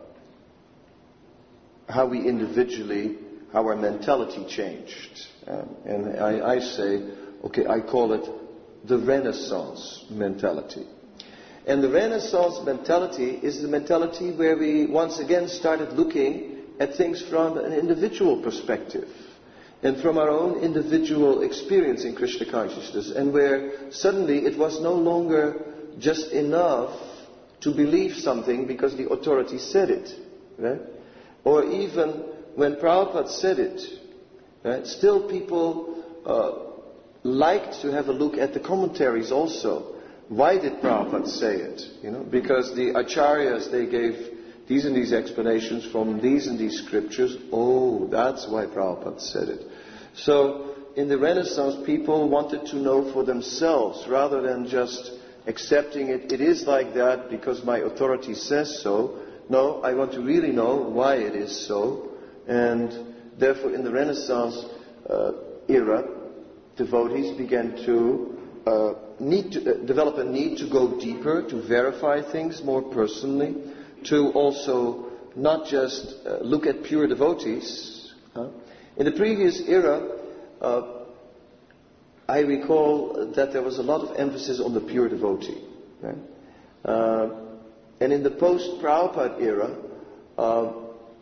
how we individually, how our mentality changed. Um, and I, I say, okay, I call it the Renaissance mentality. And the Renaissance mentality is the mentality where we once again started looking at things from an individual perspective and from our own individual experience in Krishna consciousness, and where suddenly it was no longer just enough to believe something because the authority said it, right? Or even when Prabhupada said it, right? Still people uh, liked to have a look at the commentaries also. Why did Prabhupada say it? You know, because the acharyas, they gave these and these explanations from these and these scriptures. Oh, that's why Prabhupada said it. So, in the Renaissance, people wanted to know for themselves, rather than just accepting it. It is like that because my authority says so. No, I want to really know why it is so. And therefore, in the Renaissance uh, era, devotees began to uh, need to uh, develop a need to go deeper, to verify things more personally, to also not just uh, look at pure devotees. Huh? In the previous era, uh, I recall that there was a lot of emphasis on the pure devotee. Right? Uh, and in the post-Prabhupada era, uh,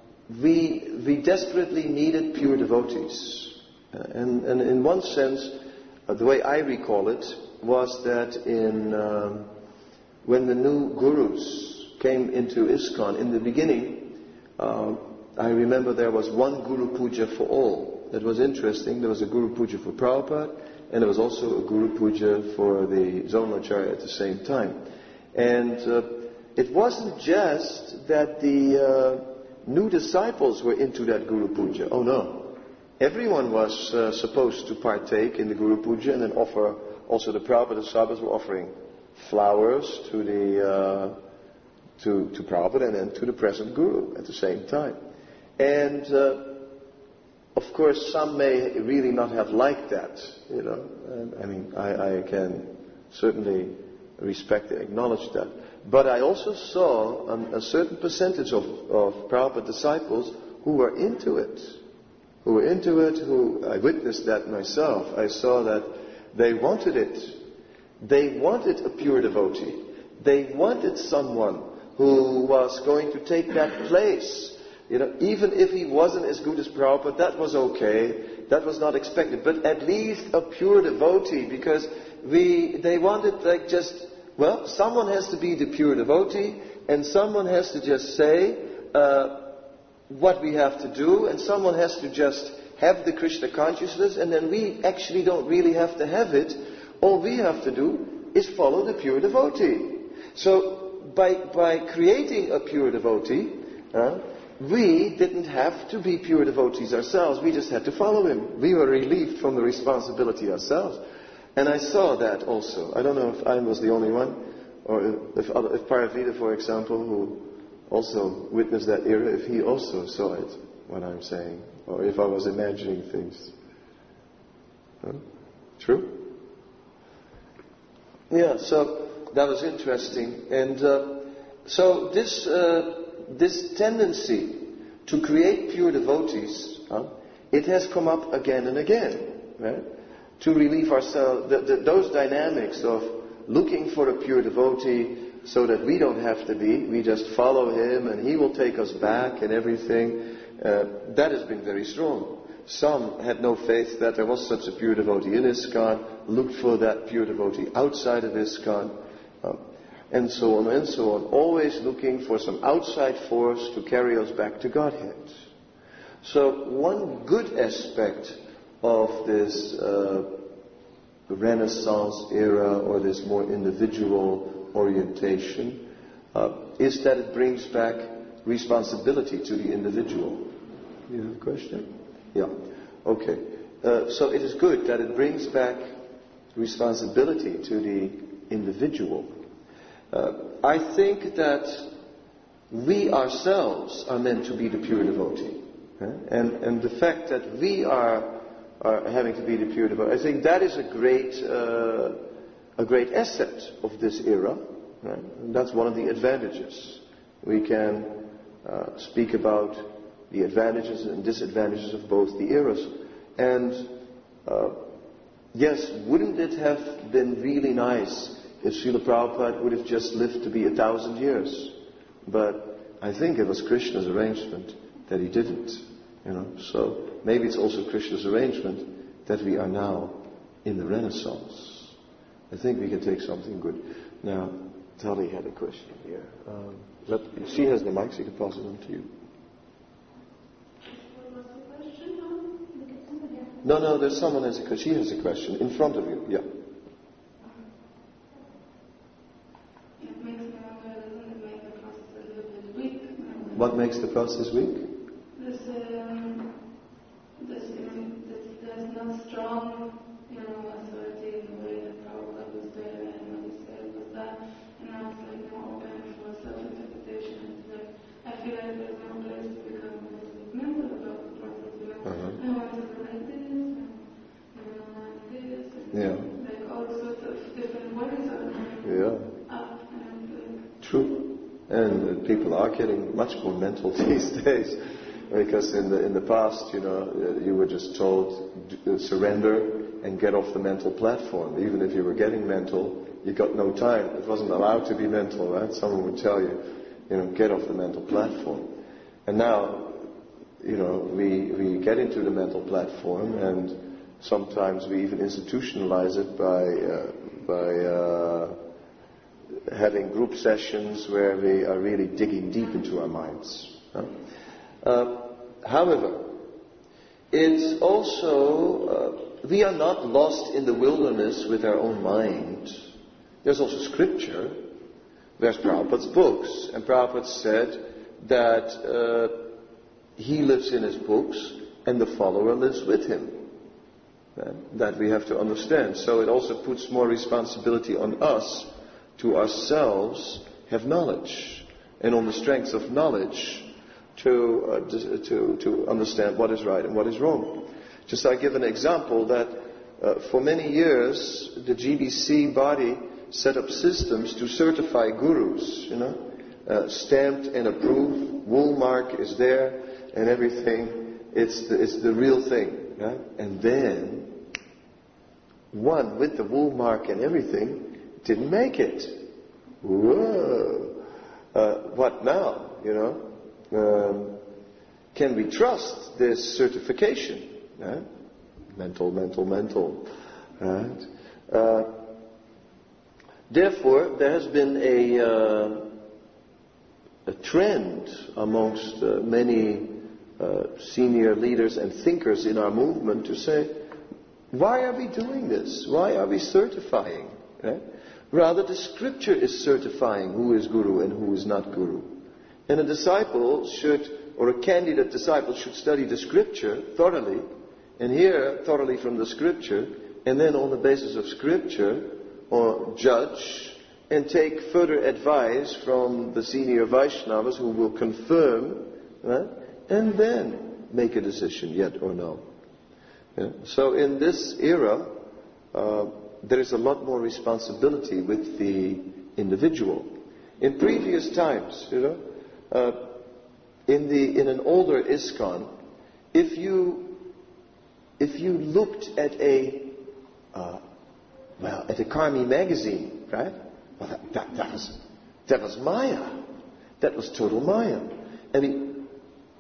we, we desperately needed pure devotees. Uh, and, and in one sense, uh, the way I recall it was that in um, when the new gurus came into ISKCON, in the beginning, uh, I remember there was one Guru Puja for all. That was interesting. There was a Guru Puja for Prabhupada, and there was also a Guru Puja for the Zonal Acharya at the same time. And uh, it wasn't just that the uh, new disciples were into that Guru Puja. Oh no. Everyone was uh, supposed to partake in the Guru Puja and then offer, also the Prabhupada disciples were offering flowers to the uh, to, to Prabhupada and then to the present Guru at the same time. And uh, of course, some may really not have liked that, you know. And, I mean, I, I can certainly respect and acknowledge that. But I also saw um, a certain percentage of, of Prabhupada disciples who were into it. Who were into it, who, I witnessed that myself. I saw that they wanted it. They wanted a pure devotee. They wanted someone who was going to take that place. You know, even if he wasn't as good as Prabhupada, that was okay. That was not expected. But at least a pure devotee, because we, they wanted like just, well, someone has to be the pure devotee, and someone has to just say uh, what we have to do, and someone has to just have the Krishna consciousness, and then we actually don't really have to have it. All we have to do is follow the pure devotee. So by by creating a pure devotee, uh, we didn't have to be pure devotees ourselves. We just had to follow him. We were relieved from the responsibility ourselves. And I saw that also. I don't know if I was the only one, or if, other, if Paravita, for example, who also witnessed that era, if he also saw it, what I'm saying, or if I was imagining things. Huh? True? Yeah, so that was interesting. And uh, so this uh, this tendency to create pure devotees, huh, it has come up again and again, right? To relieve ourselves, the, the, those dynamics of looking for a pure devotee so that we don't have to be, we just follow him and he will take us back and everything, uh, that has been very strong. Some had no faith that there was such a pure devotee in ISKCON, looked for that pure devotee outside of ISKCON, um, and so on and so on. Always looking for some outside force to carry us back to Godhead. So one good aspect of this uh, Renaissance era, or this more individual orientation, uh, is that it brings back responsibility to the individual. You have a question? Yeah. Okay. Uh, so it is good that it brings back responsibility to the individual. Uh, I think that we ourselves are meant to be the pure devotee. Huh? And, and the fact that we are, are having to be the pure devotee, I think that is a great, uh, a great asset of this era. Right? And that's one of the advantages. We can uh, speak about the advantages and disadvantages of both the eras. And uh, yes, wouldn't it have been really nice if Srila Prabhupada would have just lived to be a thousand years? But I think it was Krishna's arrangement that he didn't. You know, so maybe it's also Krishna's arrangement that we are now in the Renaissance. I think we can take something good. Now, Tali had a question here. Um, let, she has the mic, so you can pass it on to you. No, no, there's someone who has a question. She has a question in front of you. Yeah. What makes the process weak? This, um, this, um, this, there's no strong, you know, authority in the way that Prabhupada was there and what he said was that, and now it's like more open for self-interpretation. It's like, I feel like there's no place to become mental about the process, you know. Uh-huh. I want to be like this, and I don't like this, and yeah. like all sorts of different ways of yeah. up and like... True. And people are getting much more mental these days, because in the in the past, you know, you were just told surrender and get off the mental platform. Even if you were getting mental, you got no time. It wasn't allowed to be mental, right? Someone would tell you, you know, get off the mental platform. And now, you know, we we get into the mental platform, and sometimes we even institutionalize it by uh, by. Uh, having group sessions where we are really digging deep into our minds. Huh? Uh, however, it's also, uh, we are not lost in the wilderness with our own mind. There's also scripture. There's Prabhupada's books. And Prabhupada said that uh, he lives in his books and the follower lives with him. Uh, that we have to understand. So it also puts more responsibility on us to ourselves have knowledge, and on the strength of knowledge to, uh, to, to understand what is right and what is wrong. Just I give an example that uh, for many years the G B C body set up systems to certify gurus, you know, uh, stamped and approved, wool mark is there and everything. It's the, it's the real thing. Right? And then one with the wool mark and everything didn't make it. Whoa. Uh, what now, you know? Um, can we trust this certification? Right? Mental, mental, mental. Right? Uh, therefore, there has been a, uh, a trend amongst uh, many uh, senior leaders and thinkers in our movement to say, why are we doing this? Why are we certifying? Right? Rather, the scripture is certifying who is guru and who is not guru. And a disciple should, or a candidate disciple should study the scripture thoroughly, and hear thoroughly from the scripture, and then on the basis of scripture, or judge, and take further advice from the senior Vaishnavas who will confirm, right? And then make a decision, yet or no. Yeah? So in this era, uh, there is a lot more responsibility with the individual. In previous times, you know, uh, in the in an older ISKCON, if you if you looked at a uh, well at a Karmi magazine, right? Well, that, that, that was that was Maya. That was total Maya. I mean,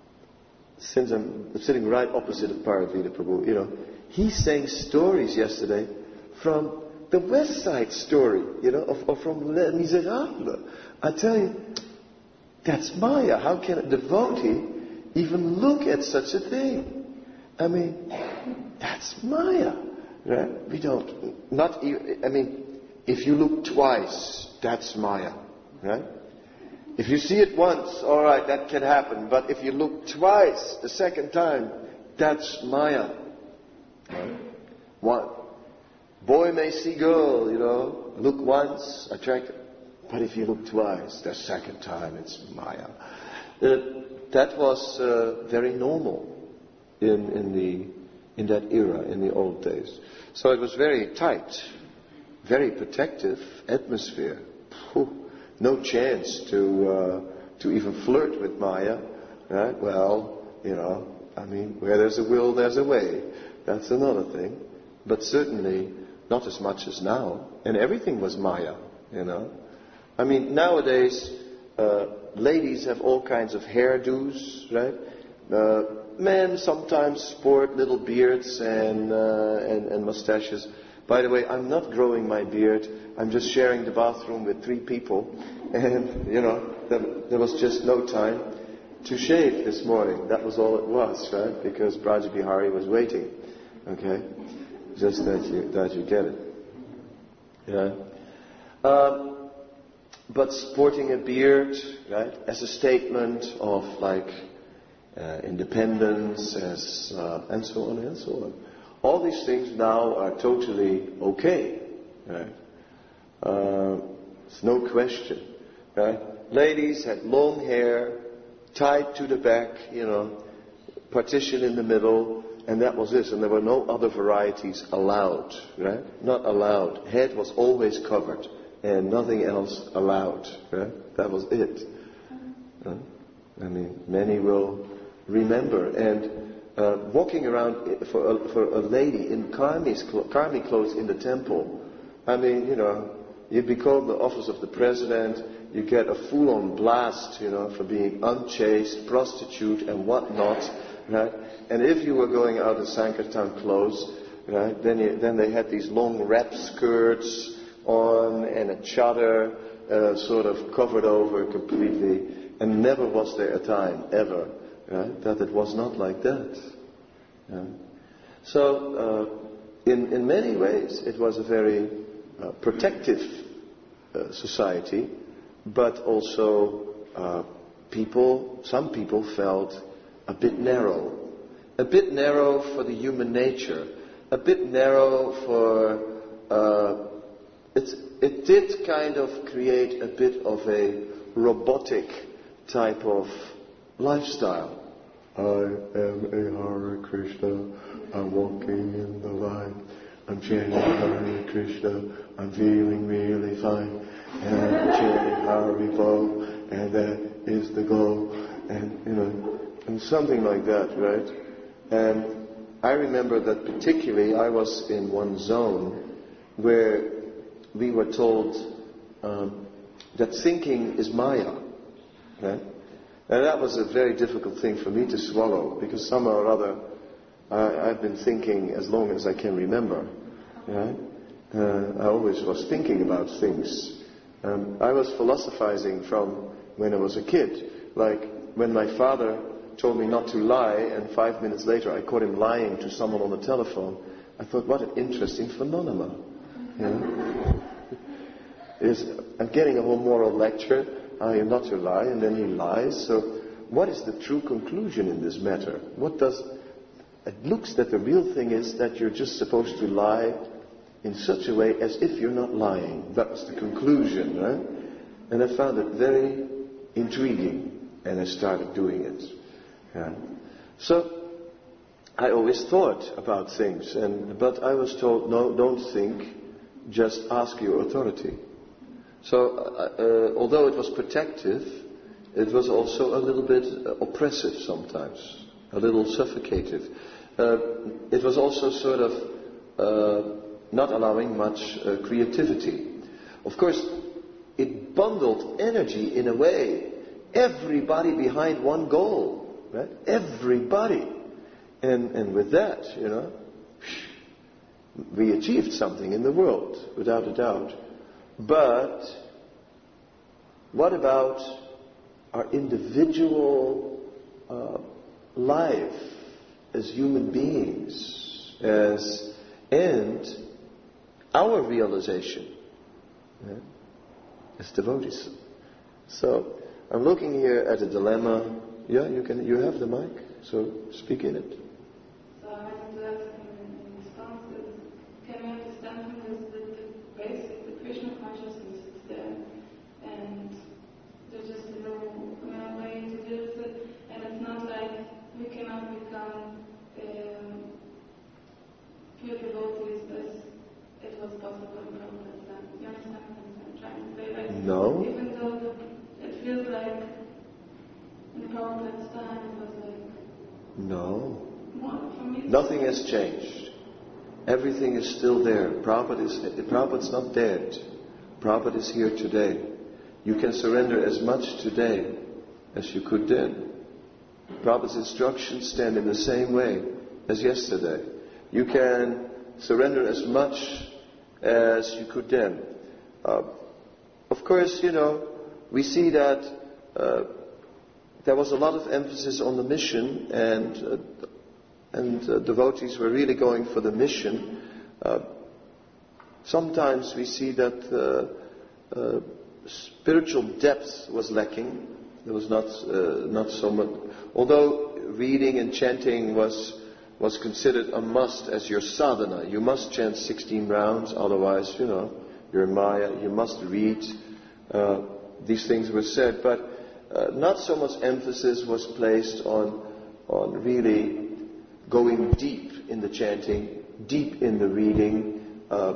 since I'm sitting right opposite of Paravita Prabhu, you know, he sang stories yesterday from the West Side Story, you know, or, or from Les Miserables. I tell you, that's Maya. How can a devotee even look at such a thing? I mean, that's Maya, right? We don't, not even, I mean, if you look twice, that's Maya, right? If you see it once, all right, that can happen. But if you look twice, the second time, that's Maya. Right? One boy may see girl, you know, look once, attracted. But if you look twice, the second time, it's Maya. Uh, that was uh, very normal in in the in that era, in the old days. So it was very tight, very protective atmosphere. Whew. No chance to uh, to even flirt with Maya, right? Well, you know, I mean, where there's a will, there's a way. That's another thing. But certainly not as much as now. And everything was Maya, you know. I mean, nowadays, uh, ladies have all kinds of hairdos, right? Uh, men sometimes sport little beards and, uh, and and mustaches. By the way, I'm not growing my beard. I'm just sharing the bathroom with three people. And, you know, there, there was just no time to shave this morning. That was all it was, right? Because Braja Bihari was waiting. Okay? Just that you, that you get it. Yeah. Um, but sporting a beard, right, as a statement of, like, uh, independence, as uh, and so on and so on. All these things now are totally okay, right? Uh, it's no question, right? Ladies had long hair, tied to the back, you know, partition in the middle, and that was this. And there were no other varieties allowed, right? Not allowed. Head was always covered, and nothing else allowed, right? That was it. Uh, I mean, many will remember. And Uh, walking around for a, for a lady in Karmi's, Karmi clothes in the temple, I mean, you know, you become the office of the president, you get a full-on blast, you know, for being unchaste, prostitute, and whatnot, right? And if you were going out in Sankirtan clothes, right, then you, then they had these long wrap skirts on and a chadar uh, sort of covered over completely, and never was there a time ever. Right? That it was not like that. Yeah. So, uh, in in many ways, it was a very uh, protective uh, society, but also uh, people, some people felt a bit narrow, a bit narrow for the human nature, a bit narrow for. Uh, it's, it did kind of create a bit of a robotic type of lifestyle. I am a Hare Krishna, I'm walking in the light, I'm chanting Hare Krishna, I'm feeling really fine, and I'm chanting Hare Bo, and that is the goal, and you know, and something like that, right? And I remember that particularly I was in one zone where we were told um, that thinking is Maya, right? And that was a very difficult thing for me to swallow, because somehow or other I, I've been thinking as long as I can remember. Right? Uh, I always was thinking about things. Um, I was philosophizing from when I was a kid. Like when my father told me not to lie, and five minutes later I caught him lying to someone on the telephone. I thought, what an interesting phenomenon. You know? Is, I'm getting a whole moral lecture. I am not to lie, and then he lies. So what is the true conclusion in this matter? What does... It looks that the real thing is that you're just supposed to lie in such a way as if you're not lying. That's the conclusion, right? And I found it very intriguing, and I started doing it. Yeah. So, I always thought about things, and but I was told, no, don't think, just ask your authority. So, uh, uh, although it was protective, it was also a little bit uh, oppressive sometimes, a little suffocative. Uh, it was also sort of uh, not allowing much uh, creativity. Of course, it bundled energy in a way. Everybody behind one goal, right? Everybody. And, and with that, you know, we achieved something in the world, without a doubt. But what about our individual uh, life as human beings, as and our realization, yeah, as devotees? So I'm looking here at a dilemma. Yeah, you can. You have the mic, so speak in it. So I wanted to ask in response to this, can we understand from this that the basic, the Krishna consciousness is there, and there's just a little you know, way to deal with it, and it's not like we cannot become um, pure devotees as it was possible in Prabhupada's time. You understand what I'm trying to say? Like, No. even though the, it feels like in Prabhupada's time it was like, No. well, for me, Nothing has changed. Everything is still there. Prabhupada is, Prabhupada's not dead. Prabhupada is here today. You can surrender as much today as you could then. Prabhupada's instructions stand in the same way as yesterday. You can surrender as much as you could then. Uh, of course, you know, we see that uh, there was a lot of emphasis on the mission, and uh, and uh, devotees were really going for the mission. Uh, sometimes we see that uh, uh, spiritual depth was lacking. There was not uh, not so much. Although reading and chanting was was considered a must as your sadhana. You must chant sixteen rounds, otherwise, you know, you're in Maya. You must read. Uh, these things were said, but uh, not so much emphasis was placed on on really going deep in the chanting, deep in the reading, uh,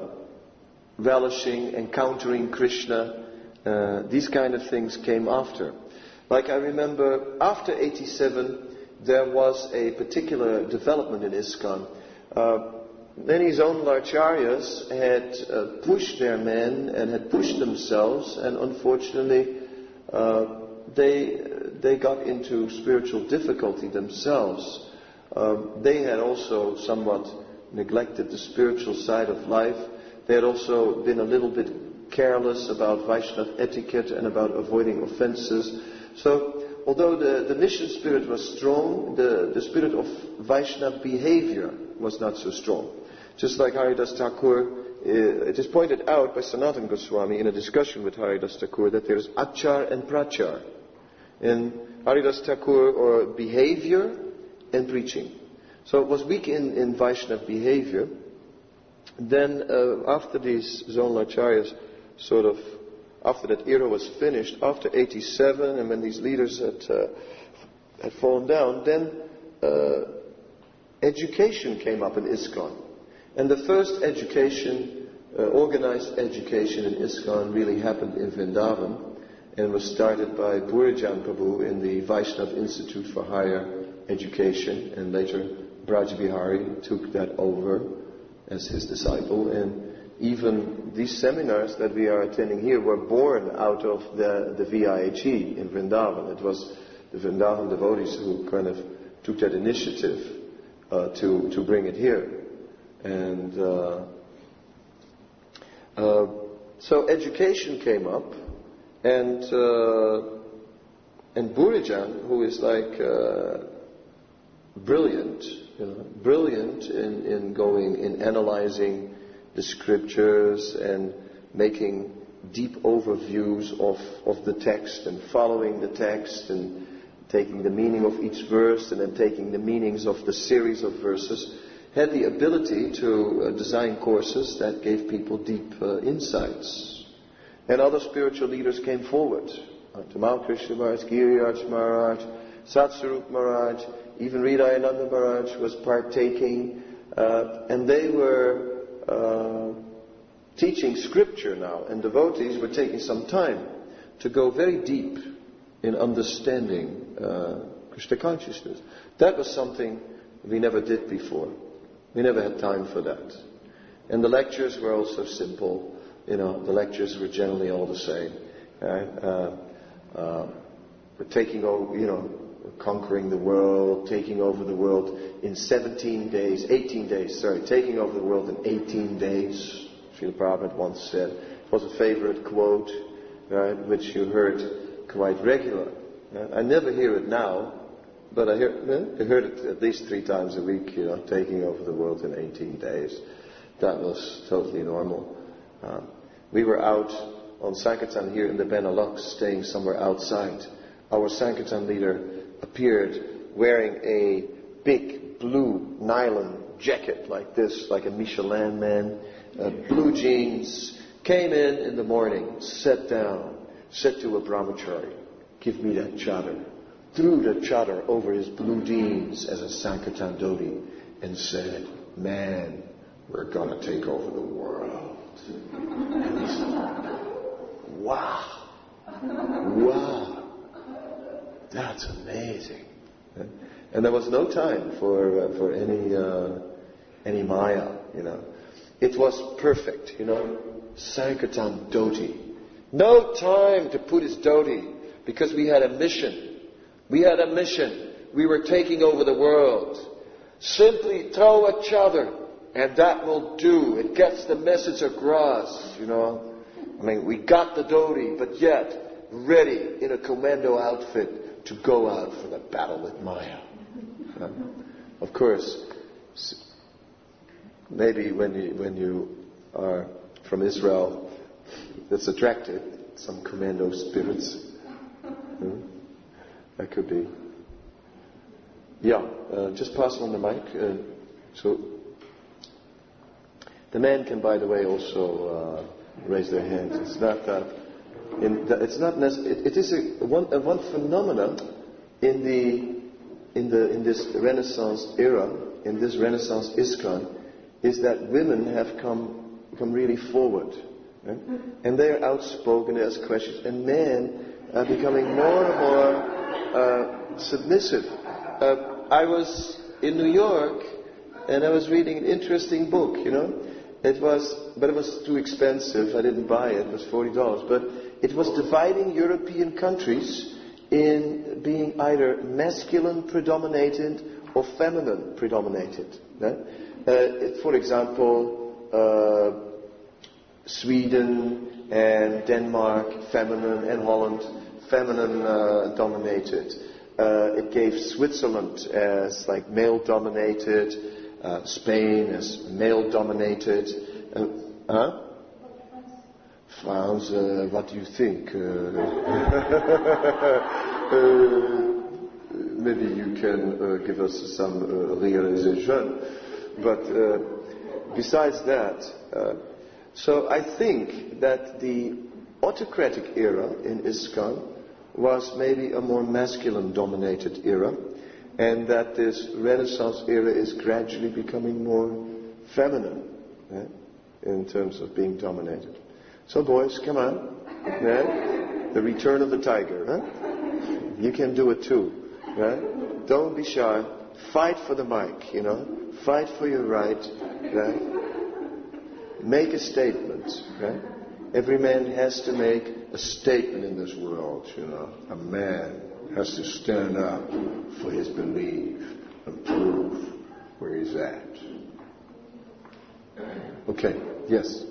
relishing, encountering Krishna. Uh, these kind of things came after. Like I remember, after eighty-seven, there was a particular development in ISKCON. Uh, many Zonalacharyas had uh, pushed their men and had pushed themselves, and unfortunately, uh, they they got into spiritual difficulty themselves. Um, they had also somewhat neglected the spiritual side of life. They had also been a little bit careless about Vaishnava etiquette and about avoiding offenses. So, although the, the mission spirit was strong, the, the spirit of Vaishnava behavior was not so strong. Just like Haridas Thakur, uh, it is pointed out by Sanatana Goswami in a discussion with Haridas Thakur that there is achar and prachar. In Haridas Thakur, or behavior and preaching. So it was weak in, in Vaishnava behavior. Then uh, after these Zonalacharyas sort of, after that era was finished, after eighty-seven, and when these leaders had, uh, had fallen down, then uh, education came up in ISKCON. And the first education, uh, organized education in ISKCON really happened in Vrindavan, and was started by Burijan Prabhu in the Vaishnava Institute for Higher Education, and later Braj Bihari took that over as his disciple. And even these seminars that we are attending here were born out of the, the V I H E in Vrindavan. It was the Vrindavan devotees who kind of took that initiative uh, to, to bring it here. And uh, uh, so education came up, and uh, and Burijan, who is like uh, brilliant, you know, brilliant in, in going, in analyzing the scriptures and making deep overviews of, of the text and following the text and taking the meaning of each verse and then taking the meanings of the series of verses, had the ability to uh, design courses that gave people deep uh, insights. And other spiritual leaders came forward. Uh, Tamal Krishna Maharaj, Giriraj Maharaj, Satsarup Maharaj, even Hridayananda Maharaj was partaking, uh, and they were uh, teaching scripture now, and devotees were taking some time to go very deep in understanding uh, Krishna consciousness. That was something we never did before. We never had time for that. And the lectures were also simple. You know, the lectures were generally all the same. Right? Uh, uh, taking over, you know, conquering the world, taking over the world in seventeen days, eighteen days, sorry, taking over the world in eighteen days. Srila Prabhupada once said. It was a favorite quote, right, which you heard quite regular. Right? I never hear it now, but I, hear, I heard it at least three times a week, you know, taking over the world in eighteen days. That was totally normal. Um, we were out on Sankirtan here in the Benelux, staying somewhere outside. Our Sankirtan leader appeared wearing a big blue nylon jacket like this, like a Michelin man, uh, blue jeans, came in in the morning, sat down, said to a brahmachari, "Give me that chadar," threw the chadar over his blue jeans as a Sankirtan dhoti and said, "Man, we're going to take over the world." And he said, wow, wow, that's amazing. And there was no time for uh, for any uh, any maya, you know. It was perfect, you know. Sankirtan dhoti. No time to put his dhoti because we had a mission. We had a mission. We were taking over the world. Simply throw a chadar and that will do. It gets the message across, you know. I mean, we got the dhoti, but yet ready in a commando outfit to go out for the battle with Maya. Uh, of course, maybe when you when you are from Israel, that's attractive. Some commando spirits. Hmm? That could be. Yeah, uh, just pass on the mic. Uh, so the men can, by the way, also uh, raise their hands. It's not that. In the, it's not necessary. It, it is a one, a one phenomenon in the in the in this Renaissance era, in this Renaissance ISKCON, is that women have come come really forward, right? And they are outspoken. They ask questions, and men are becoming more and more uh, submissive. Uh, I was in New York, and I was reading an interesting book. You know, it was, but it was too expensive. I didn't buy it. It was forty dollars, but it was dividing European countries in being either masculine predominated or feminine predominated. Right? Uh, it, for example, uh, Sweden and Denmark feminine, and Holland feminine uh, dominated. Uh, it gave Switzerland as like male dominated, uh, Spain as male dominated. Uh, huh? France, uh, what do you think? Uh, uh, maybe you can uh, give us some uh, realization. But uh, besides that, uh, so I think that the autocratic era in ISKCON was maybe a more masculine-dominated era, and that this Renaissance era is gradually becoming more feminine, eh, in terms of being dominated. So boys, come on. Yeah? The return of the tiger. Huh? You can do it too. Right? Don't be shy. Fight for the mic, you know. Fight for your right. Right? Make a statement. Right? Every man has to make a statement in this world, you know. A man has to stand up for his belief and prove where he's at. Okay, yes.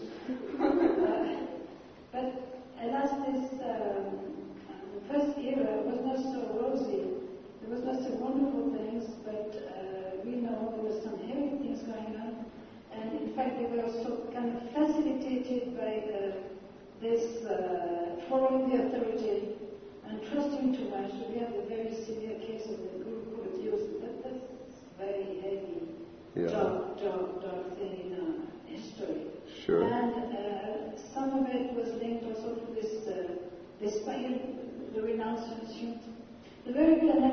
But alas, this um, first era was not so rosy. There was not so wonderful things, but uh, we know there were some heavy things going on. And in fact, they were also kind of facilitated by the, this uh, following the authority and trusting too much. So we have the very severe cases that Guru could use. That, that's very heavy, yeah. dark, dark, dark thing in our history. Sure. And uh, some of it was linked also to this, uh, this the renunciation. The very pluralism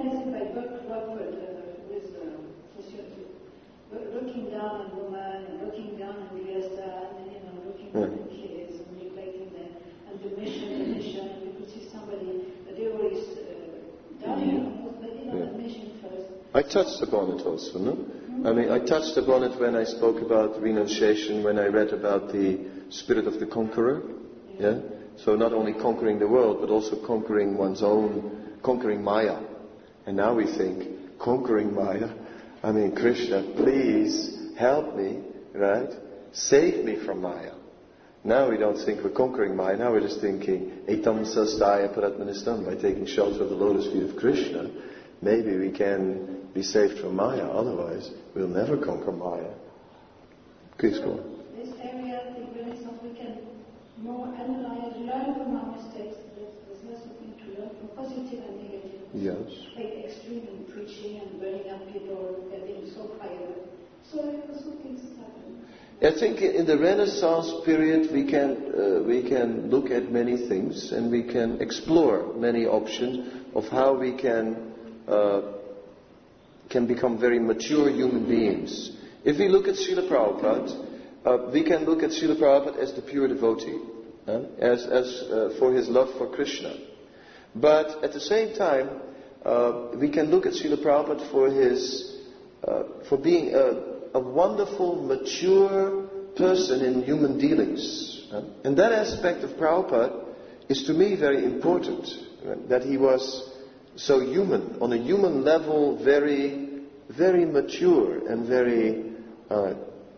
I work, work with, uh, with uh, sociology, looking down on women and looking down on Vyasa, and you know, looking down on kids and neglecting them, and the mission, the mission, and you could see somebody, the devil is uh, dying, but you know, yeah. the mission first. I touched upon it also, no? Mm-hmm. I mean, I touched upon it when I spoke about renunciation, when I read about the spirit of the conqueror, yeah? yeah? So not only conquering the world, but also conquering one's own, conquering Maya. And now we think, conquering Maya, I mean, Krishna, please help me, right? Save me from Maya. Now we don't think we're conquering Maya, now we're just thinking, etam sastaya paratmanistam, by taking shelter of the lotus feet of Krishna, maybe we can be saved from Maya, otherwise we'll never conquer Maya. Please go on. This area, the Renaissance, we can more analyze, learn from our mistakes. There's lots of things to learn from positive and negative. Yes. Like extreme in preaching and burning up people, getting so fired up. So also things happen. I think in the Renaissance period we can uh, we can look at many things and we can explore many options of how we can uh, can become very mature human beings. If we look at Srila Prabhupada, uh, we can look at Srila Prabhupada as the pure devotee, uh, as as uh, for his love for Krishna. But at the same time, uh, we can look at Srila Prabhupada for his uh, for being a a wonderful, mature person in human dealings. Uh, and that aspect of Prabhupada is to me very important. Right? That he was so human, on a human level, very, very mature and very uh,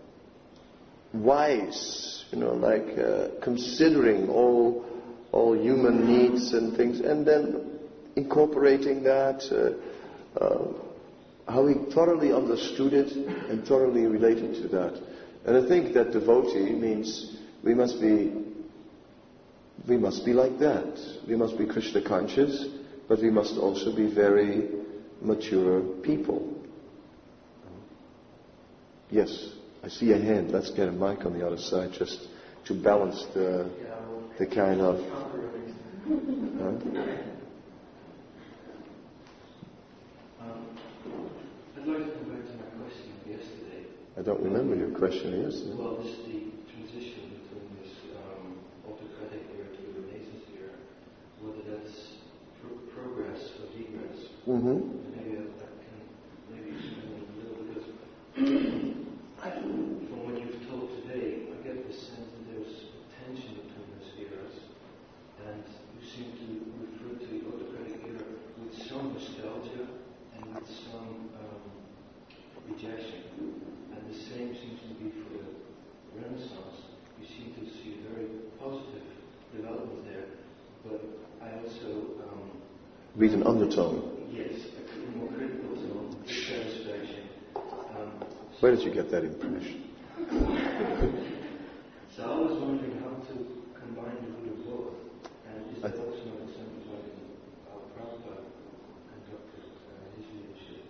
wise, you know, like uh, considering all, all human needs and things, and then incorporating that uh, uh, how he thoroughly understood it and thoroughly related to that. And I think that devotee means we must be we must be like that. We must be Krishna conscious, but we must also be very mature people. Yes, I see a hand. Let's get a mic on the other side just to balance the the kind of huh? I'd like to come back to my question of yesterday. I don't remember your question yesterday. Well, this is the transition between this um, autocratic era to the Renaissance era, whether that's pro- progress or regress. Mm-hmm. Maybe that, that can maybe explain a little, because from what you've told today, I get the sense that there's a tension between those eras, and you seem to refer to the autocratic era with some nostalgia and with some um, rejection. And the same seems to be for the Renaissance. You seem to see a very positive development there, but I also... Um, Read an undertone. Yes, a more critical tone, dissatisfaction. Um, Where did you get that impression? So I was wondering how to combine the good of both. And is that also not the same as what our Prabhupada conducted uh, his leadership?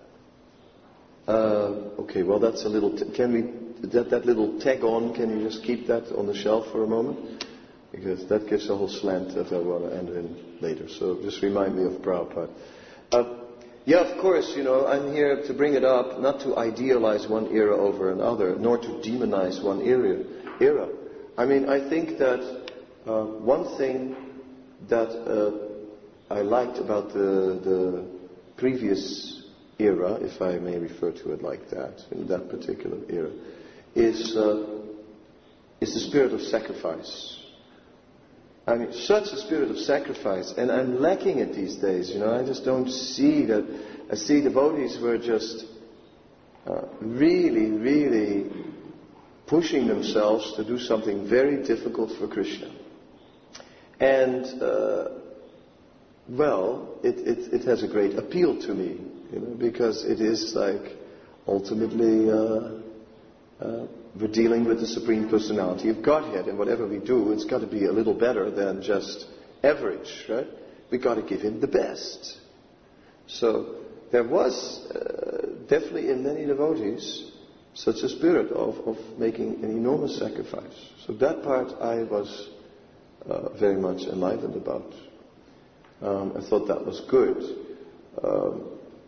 Uh, okay, well that's a little, t- can we, that, that little tag on, can you just keep that on the shelf for a moment? Because that gives a whole slant that I want to enter in later. So just remind me of Prabhupada. Uh, yeah, of course, you know, I'm here to bring it up, not to idealize one era over another, nor to demonize one era. era. I mean, I think that uh, one thing that uh, I liked about the, the previous era, if I may refer to it like that, in that particular era, is, uh, is the spirit of sacrifice. I mean, such a spirit of sacrifice, and I'm lacking it these days, you know, I just don't see that. I see devotees who are just uh, really, really pushing themselves to do something very difficult for Krishna. And, uh, well, it, it, it has a great appeal to me, you know, because it is like, ultimately, uh, uh, we're dealing with the Supreme Personality of Godhead, and whatever we do, it's got to be a little better than just average, right? We've got to give Him the best. So there was uh, definitely in many devotees such a spirit of, of making an enormous sacrifice. So that part I was uh, very much enlivened about. Um, I thought that was good. Um,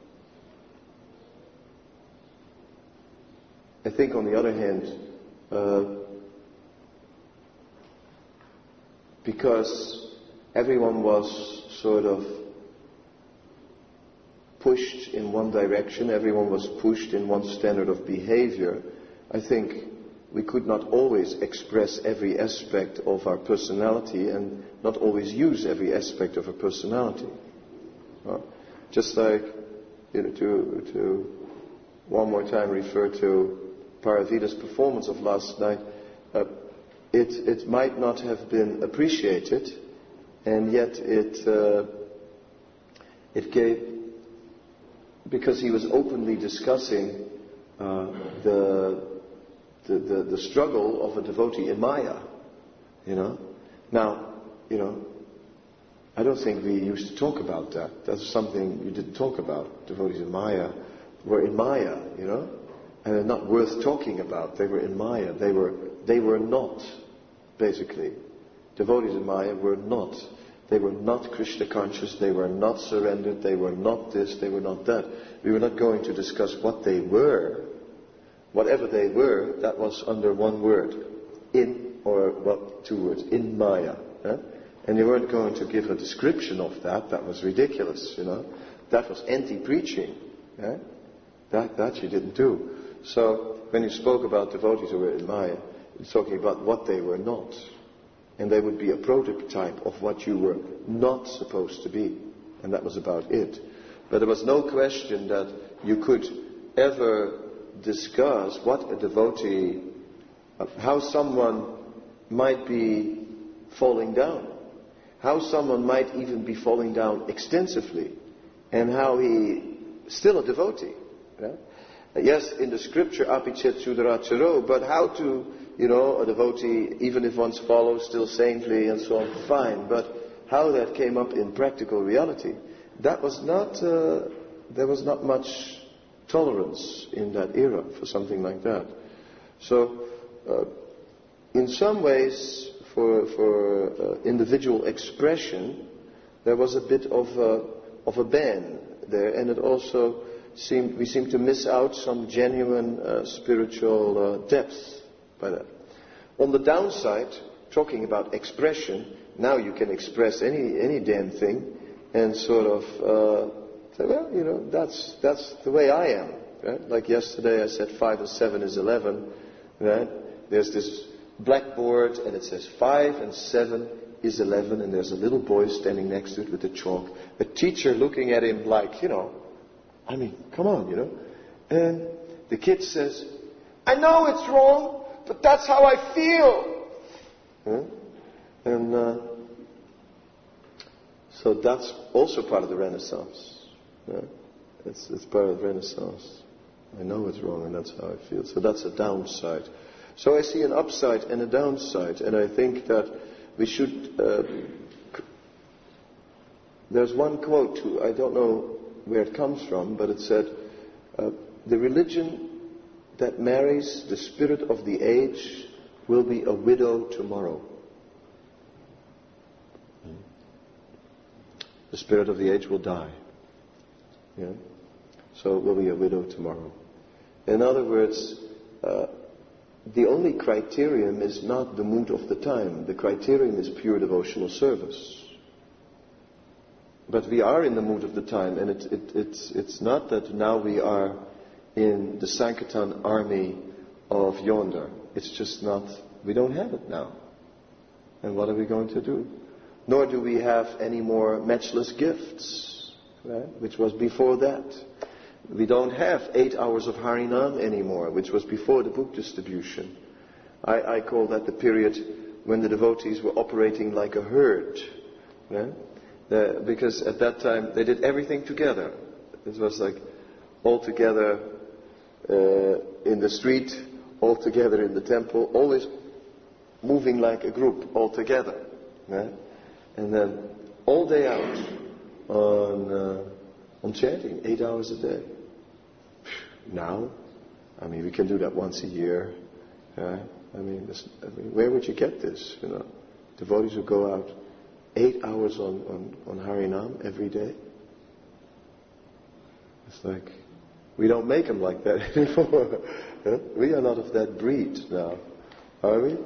I think on the other hand, uh, because everyone was sort of pushed in one direction, everyone was pushed in one standard of behavior, I think we could not always express every aspect of our personality and not always use every aspect of our personality. Uh, just like, you know, to, to one more time refer to Paravita's performance of last night, uh, it, it might not have been appreciated, and yet it, uh, it gave, because he was openly discussing uh, the The, the, the struggle of a devotee in Maya, you know. Now, you know, I don't think we used to talk about that. That's something you didn't talk about. Devotees in Maya were in Maya, you know, and they're not worth talking about. They were in Maya. They were, they were not, basically. Devotees in Maya were not. They were not Krishna conscious. They were not surrendered. They were not this. They were not that. We were not going to discuss what they were. Whatever they were, that was under one word. In, or, well, two words. In Maya. Eh? And you weren't going to give a description of that. That was ridiculous, you know. That was anti-preaching. Eh? That, that you didn't do. So, when you spoke about devotees who were in Maya, you're talking about what they were not. And they would be a prototype of what you were not supposed to be. And that was about it. But there was no question that you could ever discuss what a devotee, how someone might be falling down, how someone might even be falling down extensively, and how he still a devotee. Right? Yes, in the scripture, apichet sudaracharo, but how to, you know, a devotee, even if one's follows still saintly and so on, fine. But how that came up in practical reality, that was not, uh, there was not much tolerance in that era for something like that. So, uh, in some ways, for for uh, individual expression, there was a bit of a, of a ban there, and it also seemed we seemed to miss out some genuine uh, spiritual uh, depth by that. On the downside, talking about expression, now you can express any any damn thing, and sort of. Uh, say, well, you know, that's that's the way I am. Right? Like yesterday, I said five and seven is eleven. Right? There's this blackboard, and it says five and seven is eleven, and there's a little boy standing next to it with the chalk. A teacher looking at him like, you know, I mean, come on, you know. And the kid says, I know it's wrong, but that's how I feel. Huh? And uh, so that's also part of the Renaissance. Yeah. It's, it's part of the Renaissance. I know it's wrong, and that's how I feel. So that's a downside. So I see an upside and a downside, and I think that we should. Uh, c- there's one quote, too, I don't know where it comes from, but it said, uh, "The religion that marries the spirit of the age will be a widow tomorrow." The spirit of the age will die. Yeah? So it will be a widow tomorrow. In other words, uh, the only criterion is not the mood of the time. The criterion is pure devotional service. But we are in the mood of the time, and it, it, it's, it's not that now we are in the Sankirtan army of yonder. It's just not, we don't have it now. And what are we going to do? Nor do we have any more matchless gifts, right? Which was before that. We don't have eight hours of Harinam anymore, which was before the book distribution. I, I call that the period when the devotees were operating like a herd. Right? The, because at that time they did everything together. It was like all together uh, in the street, all together in the temple, always moving like a group, all together. Right? And then all day out on uh, on chanting, eight hours a day. Now, I mean, we can do that once a year. Uh, I mean, this, I mean, where would you get this? You know, devotees who go out eight hours on, on, on Harinam every day. It's like, we don't make them like that anymore. Huh? We are not of that breed now, are we?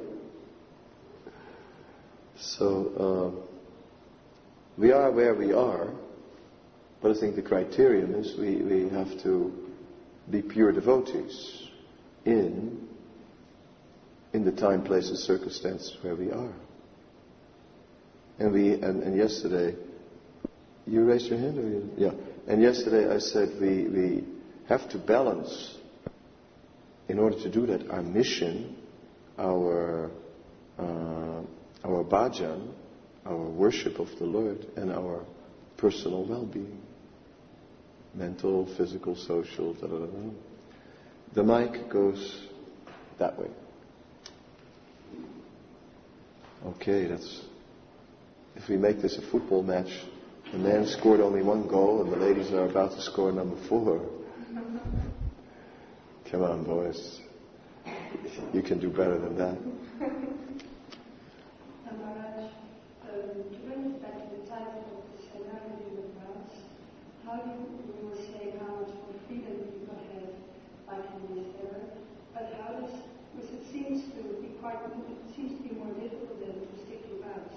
So, uh, we are where we are, but I think the criterion is we, we have to be pure devotees in, in the time, place, and circumstances where we are. And we, and, and yesterday, you raised your hand? Or you, yeah. And yesterday I said we, we have to balance, in order to do that, our mission, our uh, our bhajan, our worship of the Lord, and our personal well-being. Mental, physical, social, da da da da. The mic goes that way. Okay, that's... If we make this a football match, the man scored only one goal and the ladies are about to score number four. Come on, boys. You can do better than that. Maharaj, um, to bring it back to the title of the seminar you were about, how you, you were saying how much more freedom people have back in this era, but how does, because it seems to be quite, it seems to be more difficult than to stick to vows.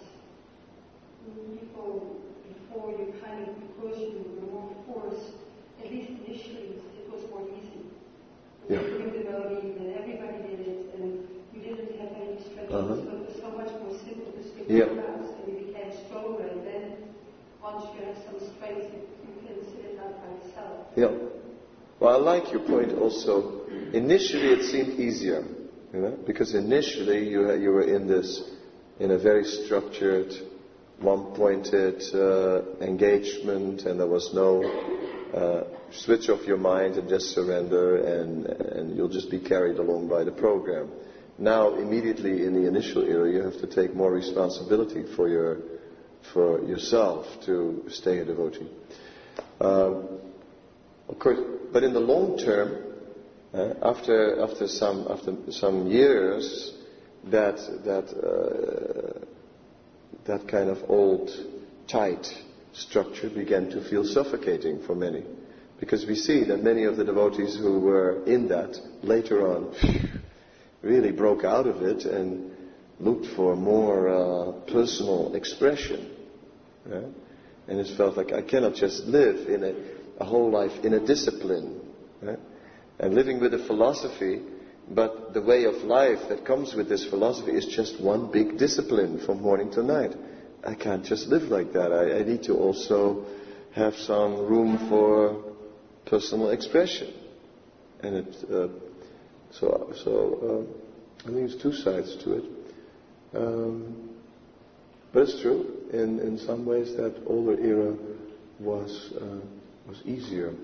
People, before you kind of, because you were more forced, at least initially, it was more easy. Yeah. You were devotee, and everybody did it, and you didn't have any restrictions, Uh-huh. so it was so much more simple to stick Yeah. to vows, and you became stronger, and then once you have some strength, you, you can sit it out by yourself. Yeah. Well, I like your point also. Initially it seemed easier, you know, because initially you you were in this, in a very structured, one-pointed uh, engagement, and there was no uh, switch off your mind and just surrender, and and you'll just be carried along by the program. Now, immediately in the initial era, you have to take more responsibility for your for yourself to stay a devotee. Um, of course, but in the long term, uh, after after some after some years, that that. Uh, that kind of old, tight structure began to feel suffocating for many. Because we see that many of the devotees who were in that, later on, really broke out of it and looked for more uh, personal expression. Yeah? And it felt like, I cannot just live in a, a whole life in a discipline. Yeah? And living with a philosophy, but the way of life that comes with this philosophy is just one big discipline from morning to night. I can't just live like that. I, I need to also have some room for personal expression. And it, uh, so, so uh, I think there's two sides to it. Um, but it's true. In in some ways, that older era was uh, was easier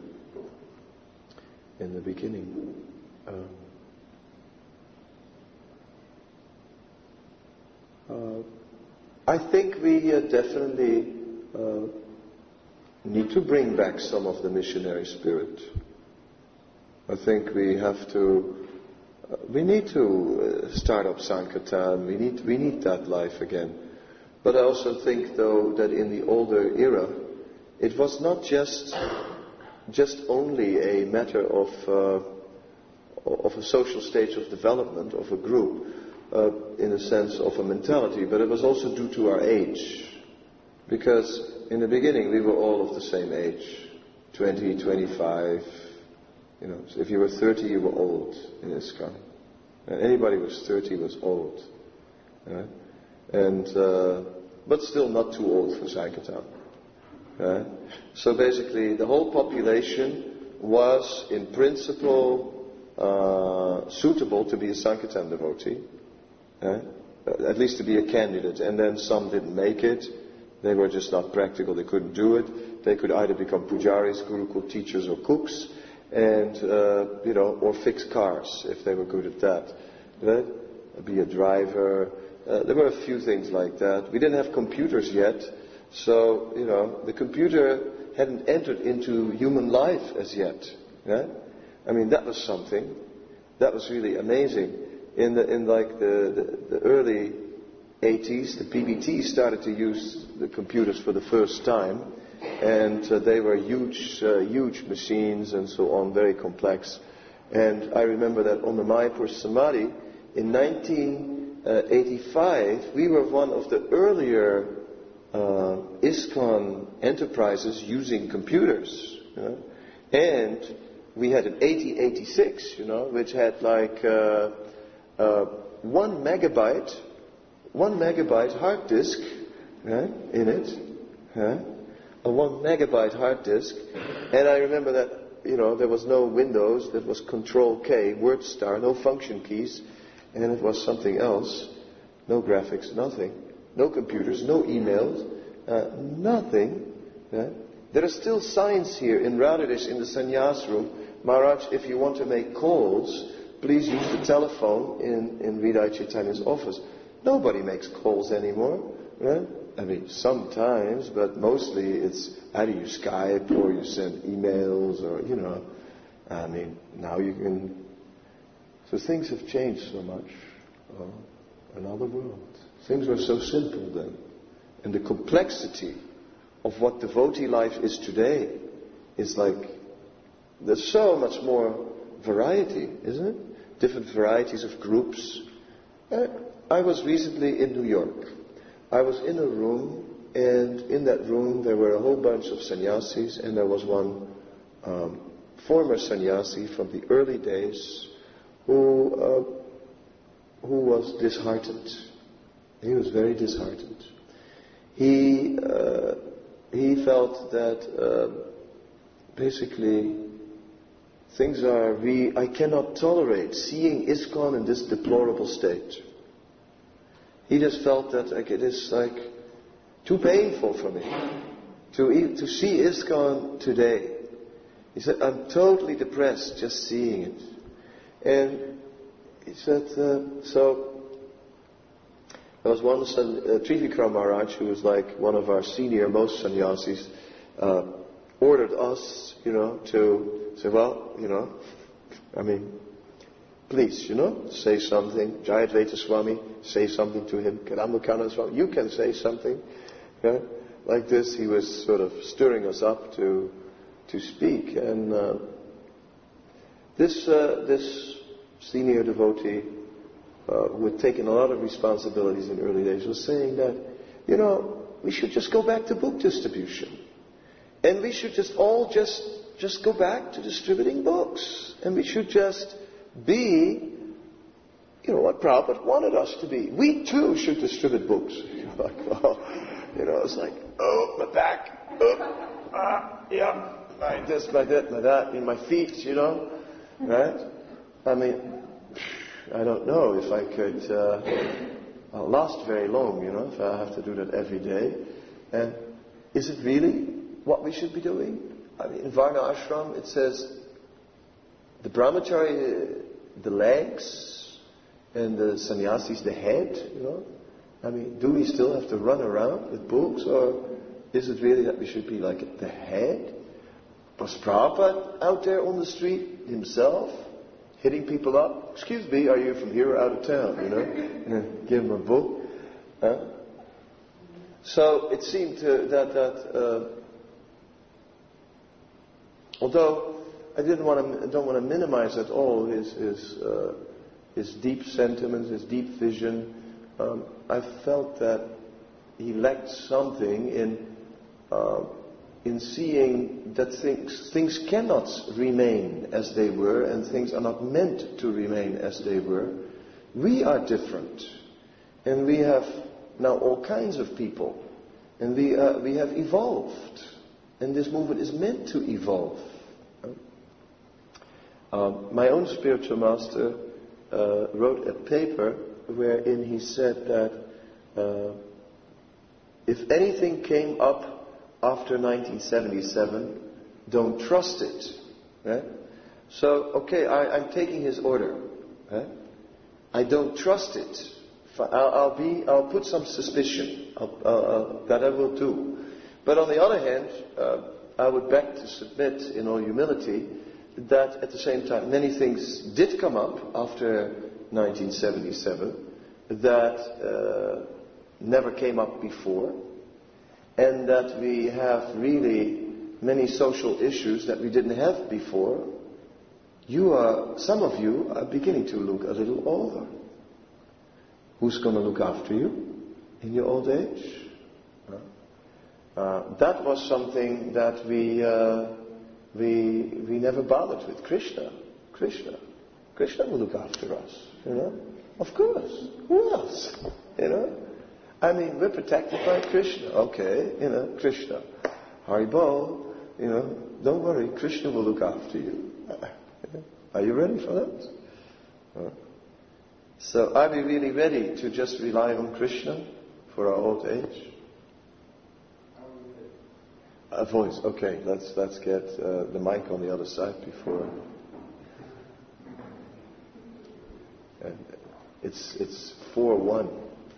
in the beginning. Um, Uh, I think we uh, definitely uh, need to bring back some of the missionary spirit. I think we have to, uh, we need to uh, start up Sankirtan. We need, we need that life again. But I also think, though, that in the older era, it was not just, just only a matter of, uh, of a social stage of development of a group. Uh, in a sense of a mentality, but it was also due to our age. Because in the beginning we were all of the same age, twenty, twenty-five, you know, so if you were thirty you were old in ISKCON. And anybody who was thirty was old. Right? And, uh, but still not too old for Sankirtan. Right? So basically the whole population was in principle uh, suitable to be a Sankirtan devotee. Uh, at least to be a candidate, and then some didn't make it. They were just not practical, they couldn't do it. They could either become pujaris, gurukul teachers, or cooks, and uh, you know, or fix cars if they were good at that. Right? Be a driver. Uh, there were a few things like that. We didn't have computers yet, so you know, the computer hadn't entered into human life as yet. Right? I mean, that was something. That was really amazing. In the in like the, the, the early eighties, the P B T started to use the computers for the first time, and uh, they were huge, uh, huge machines and so on, very complex. And I remember that on the Mayapur Samadhi in nineteen eighty-five, we were one of the earlier uh, ISKCON enterprises using computers. You know? And we had an eighty eighty-six, you know, which had like uh, uh, one megabyte, one megabyte hard disk, right, in it, huh? A one megabyte hard disk. And I remember that, you know, there was no Windows, that was Control K, Word Star, no function keys, and it was something else, no graphics, nothing, no computers, no emails, uh, nothing. Right? There are still signs here in Radhadesh in the sannyas room. Maharaj, if you want to make calls, please use the telephone in, in Hridaya Chaitanya's office. Nobody makes calls anymore, right? I mean, sometimes, but mostly it's either you Skype or you send emails or, you know, I mean, now you can... So things have changed so much. Oh, another world. Things were so simple then. And the complexity of what devotee life is today is like, there's so much more variety, isn't it? Different varieties of groups. I was recently in New York. I was in a room, and in that room there were a whole bunch of sannyasis, and there was one um, former sannyasi from the early days who uh, who was disheartened. He was very disheartened. He uh, he felt that uh, basically things are re- I cannot tolerate seeing ISKCON in this deplorable state. He just felt that like, it is like too painful for me to e- to see ISKCON today. He said, I'm totally depressed just seeing it. And he said, uh, so there was one son, uh, Trivikram Maharaj, who was like one of our senior most sannyasis, uh, ordered us, you know, to say, well, you know, I mean, please, you know, say something. Jayadvaita Swami, say something to him. Kadambakana Swami, you can say something. Yeah? Like this, he was sort of stirring us up to to speak. And uh, this uh, this senior devotee, uh, who had taken a lot of responsibilities in early days, was saying that, you know, we should just go back to book distribution. And we should just all just just go back to distributing books. And we should just be, you know, what Prabhupada wanted us to be. We too should distribute books. You're like, well, you know, it's like, oh, my back, oh, ah, yeah, like this, like that, like that, in my feet, you know, right? I mean, I don't know if I could uh, I'll last very long, you know, if I have to do that every day. And is it really what we should be doing? I mean, in Varna Ashram, it says, the brahmachari, the legs, and the sannyasis, the head, you know. I mean, do we still have to run around with books, or is it really that we should be like the head? Was Prabhupada out there on the street himself, hitting people up? Excuse me, are you from here or out of town, you know? Give him a book. Huh? So it seemed to, that, that uh, although I didn't want to, don't want to minimize at all his his, uh, his deep sentiments, his deep vision. Um, I felt that he lacked something in uh, in seeing that things things cannot remain as they were, and things are not meant to remain as they were. We are different, and we have now all kinds of people, and we uh, we have evolved, and this movement is meant to evolve. Um, my own spiritual master uh, wrote a paper wherein he said that uh, if anything came up after nineteen seventy-seven, don't trust it. Right? So, okay, I, I'm taking his order. Right? I don't trust it. I'll, I'll be. I'll put some suspicion. I'll, uh, that I will do. But on the other hand, uh, I would beg to submit, in all humility, that at the same time many things did come up after nineteen seventy-seven that uh, never came up before, and that we have really many social issues that we didn't have before, you are, some of you are beginning to look a little older. Who's going to look after you in your old age? Uh, that was something that we uh, we we never bothered with. Krishna, Krishna, Krishna will look after us. You know, of course. Who else? You know, I mean, we're protected by Krishna. Okay, you know, Krishna, Haribol. You know, don't worry, Krishna will look after you. Are you ready for that? Uh, so, are we really ready to just rely on Krishna for our old age? A voice. Okay, let's let's get uh, the mic on the other side before. Uh, it's it's four one.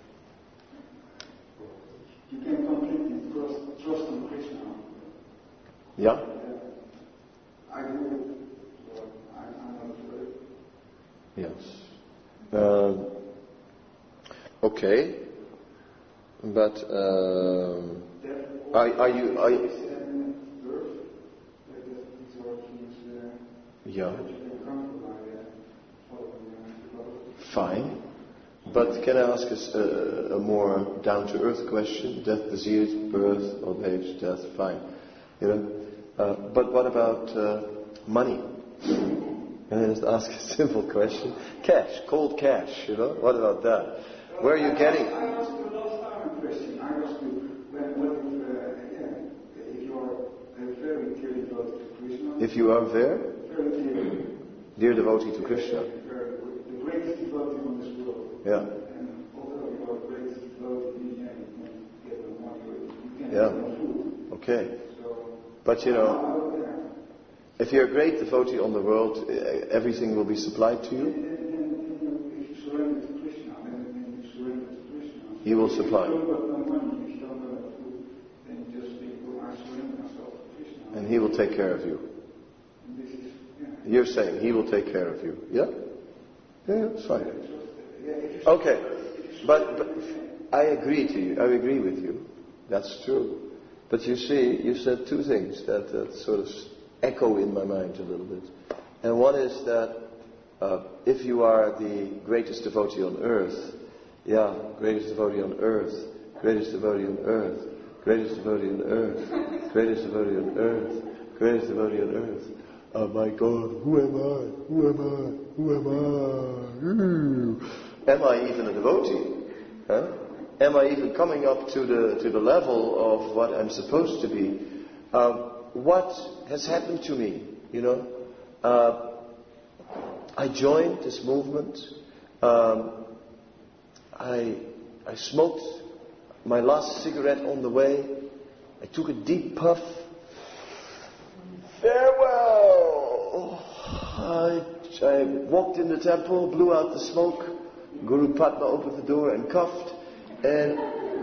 You can completely trust, trust on Krishna. Yeah. Uh, I do. Uh, I, I'm not afraid. Yes. Um, okay. But um, are, are you? Are you yeah. Fine. But can I ask us a, a more down-to-earth question? Death, disease, birth, old age, death. Fine. You know. Uh, but what about uh, money? Can I just ask a simple question? Cash, cold cash. You know. What about that? Where are you getting? I asked you last time a question. I asked you when, what if, uh, yeah, if you are a very dear devotee to Krishna. If you are there, very dear, dear devotee to Krishna. Very, the greatest devotee on this world. Yeah. And although you are the greatest devotee, yeah, you can get no money, you can Yeah. get no food. Okay. So, But you know, uh, yeah. if you're a great devotee on the world, uh, everything will be supplied to you. And, and, and if you surrender to Krishna, then, then you surrender to Krishna. He will supply. If you don't got no money, if you don't got no food, then you just think, well, I surrender myself to Krishna. And He will take care of you. And this is, yeah. You're saying He will take care of you. Yeah? Yeah, it's fine. Yeah, if you Okay. But, but I agree to you. I agree with you. That's true. But you see, you said two things that, that sort of echo in my mind a little bit. And one is that uh, if you are the greatest devotee on earth, yeah, greatest devotee on earth, greatest devotee on earth, greatest devotee on earth, greatest devotee on earth, greatest devotee on earth. Oh my God, who am I? Who am I? Who am I? Ooh. Am I even a devotee? Huh? Am I even coming up to the to the level of what I'm supposed to be? Um, what has happened to me? You know, uh, I joined this movement. Um, I I smoked my last cigarette on the way. I took a deep puff. Farewell. I, I walked in the temple, blew out the smoke. Guru Padma opened the door and coughed. And,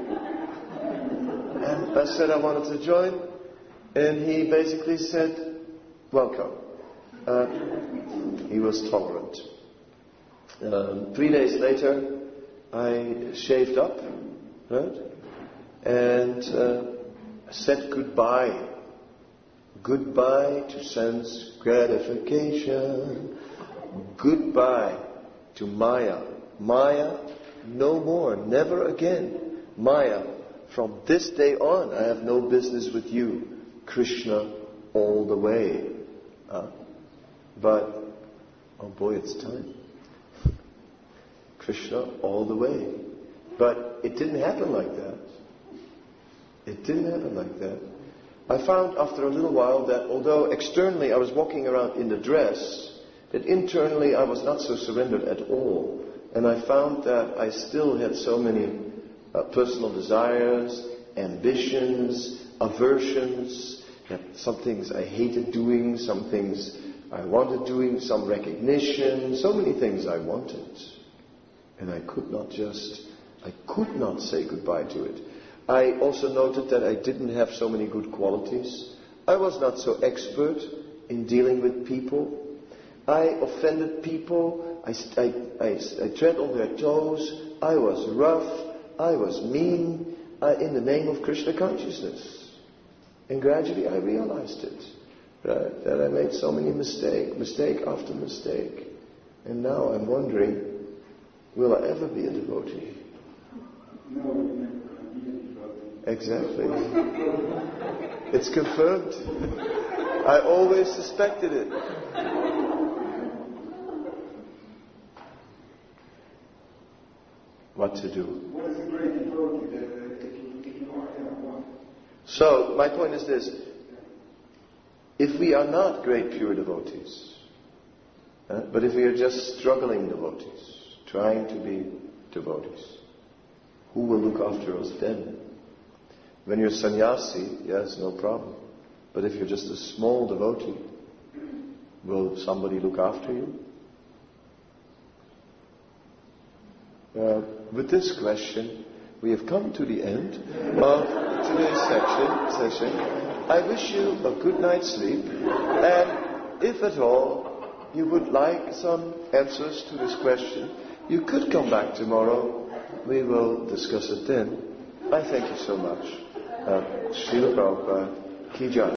and I said I wanted to join. And he basically said, welcome. Uh, he was tolerant. Um, three days later, I shaved up, right? And uh, said goodbye. Goodbye to sense gratification. Goodbye to Maya. Maya, no more, never again. Maya, from this day on, I have no business with you. Krishna all the way. Uh, but, oh boy, it's time. Krishna all the way. But it didn't happen like that. It didn't happen like that. I found after a little while that although externally I was walking around in the dress, that internally I was not so surrendered at all. And I found that I still had so many uh, personal desires, ambitions, aversions, that some things I hated doing, some things I wanted doing, some recognition, so many things I wanted. And I could not just, I could not say goodbye to it. I also noted that I didn't have so many good qualities. I was not so expert in dealing with people. I offended people. I, I, I, I tread on their toes. I was rough. I was mean uh, in the name of Krishna consciousness. And gradually I realized it. right? That I made so many mistakes, mistake after mistake. And now I'm wondering, will I ever be a devotee? No, you're never going to be a devotee. Exactly. It's confirmed. I always suspected it. What to do? What is a great devotee that, uh, if you, if you are ever one? So, my point is this. If we are not great pure devotees, uh, but if we are just struggling devotees, trying to be devotees, who will look after us then? When you're sannyasi, yes, no problem. But if you're just a small devotee, will somebody look after you? Uh, with this question, we have come to the end of today's section, session. I wish you a good night's sleep, and if at all you would like some answers to this question, you could come back tomorrow. We will discuss it then. I thank you so much. Uh, Srila Prabhupada Ki Jai.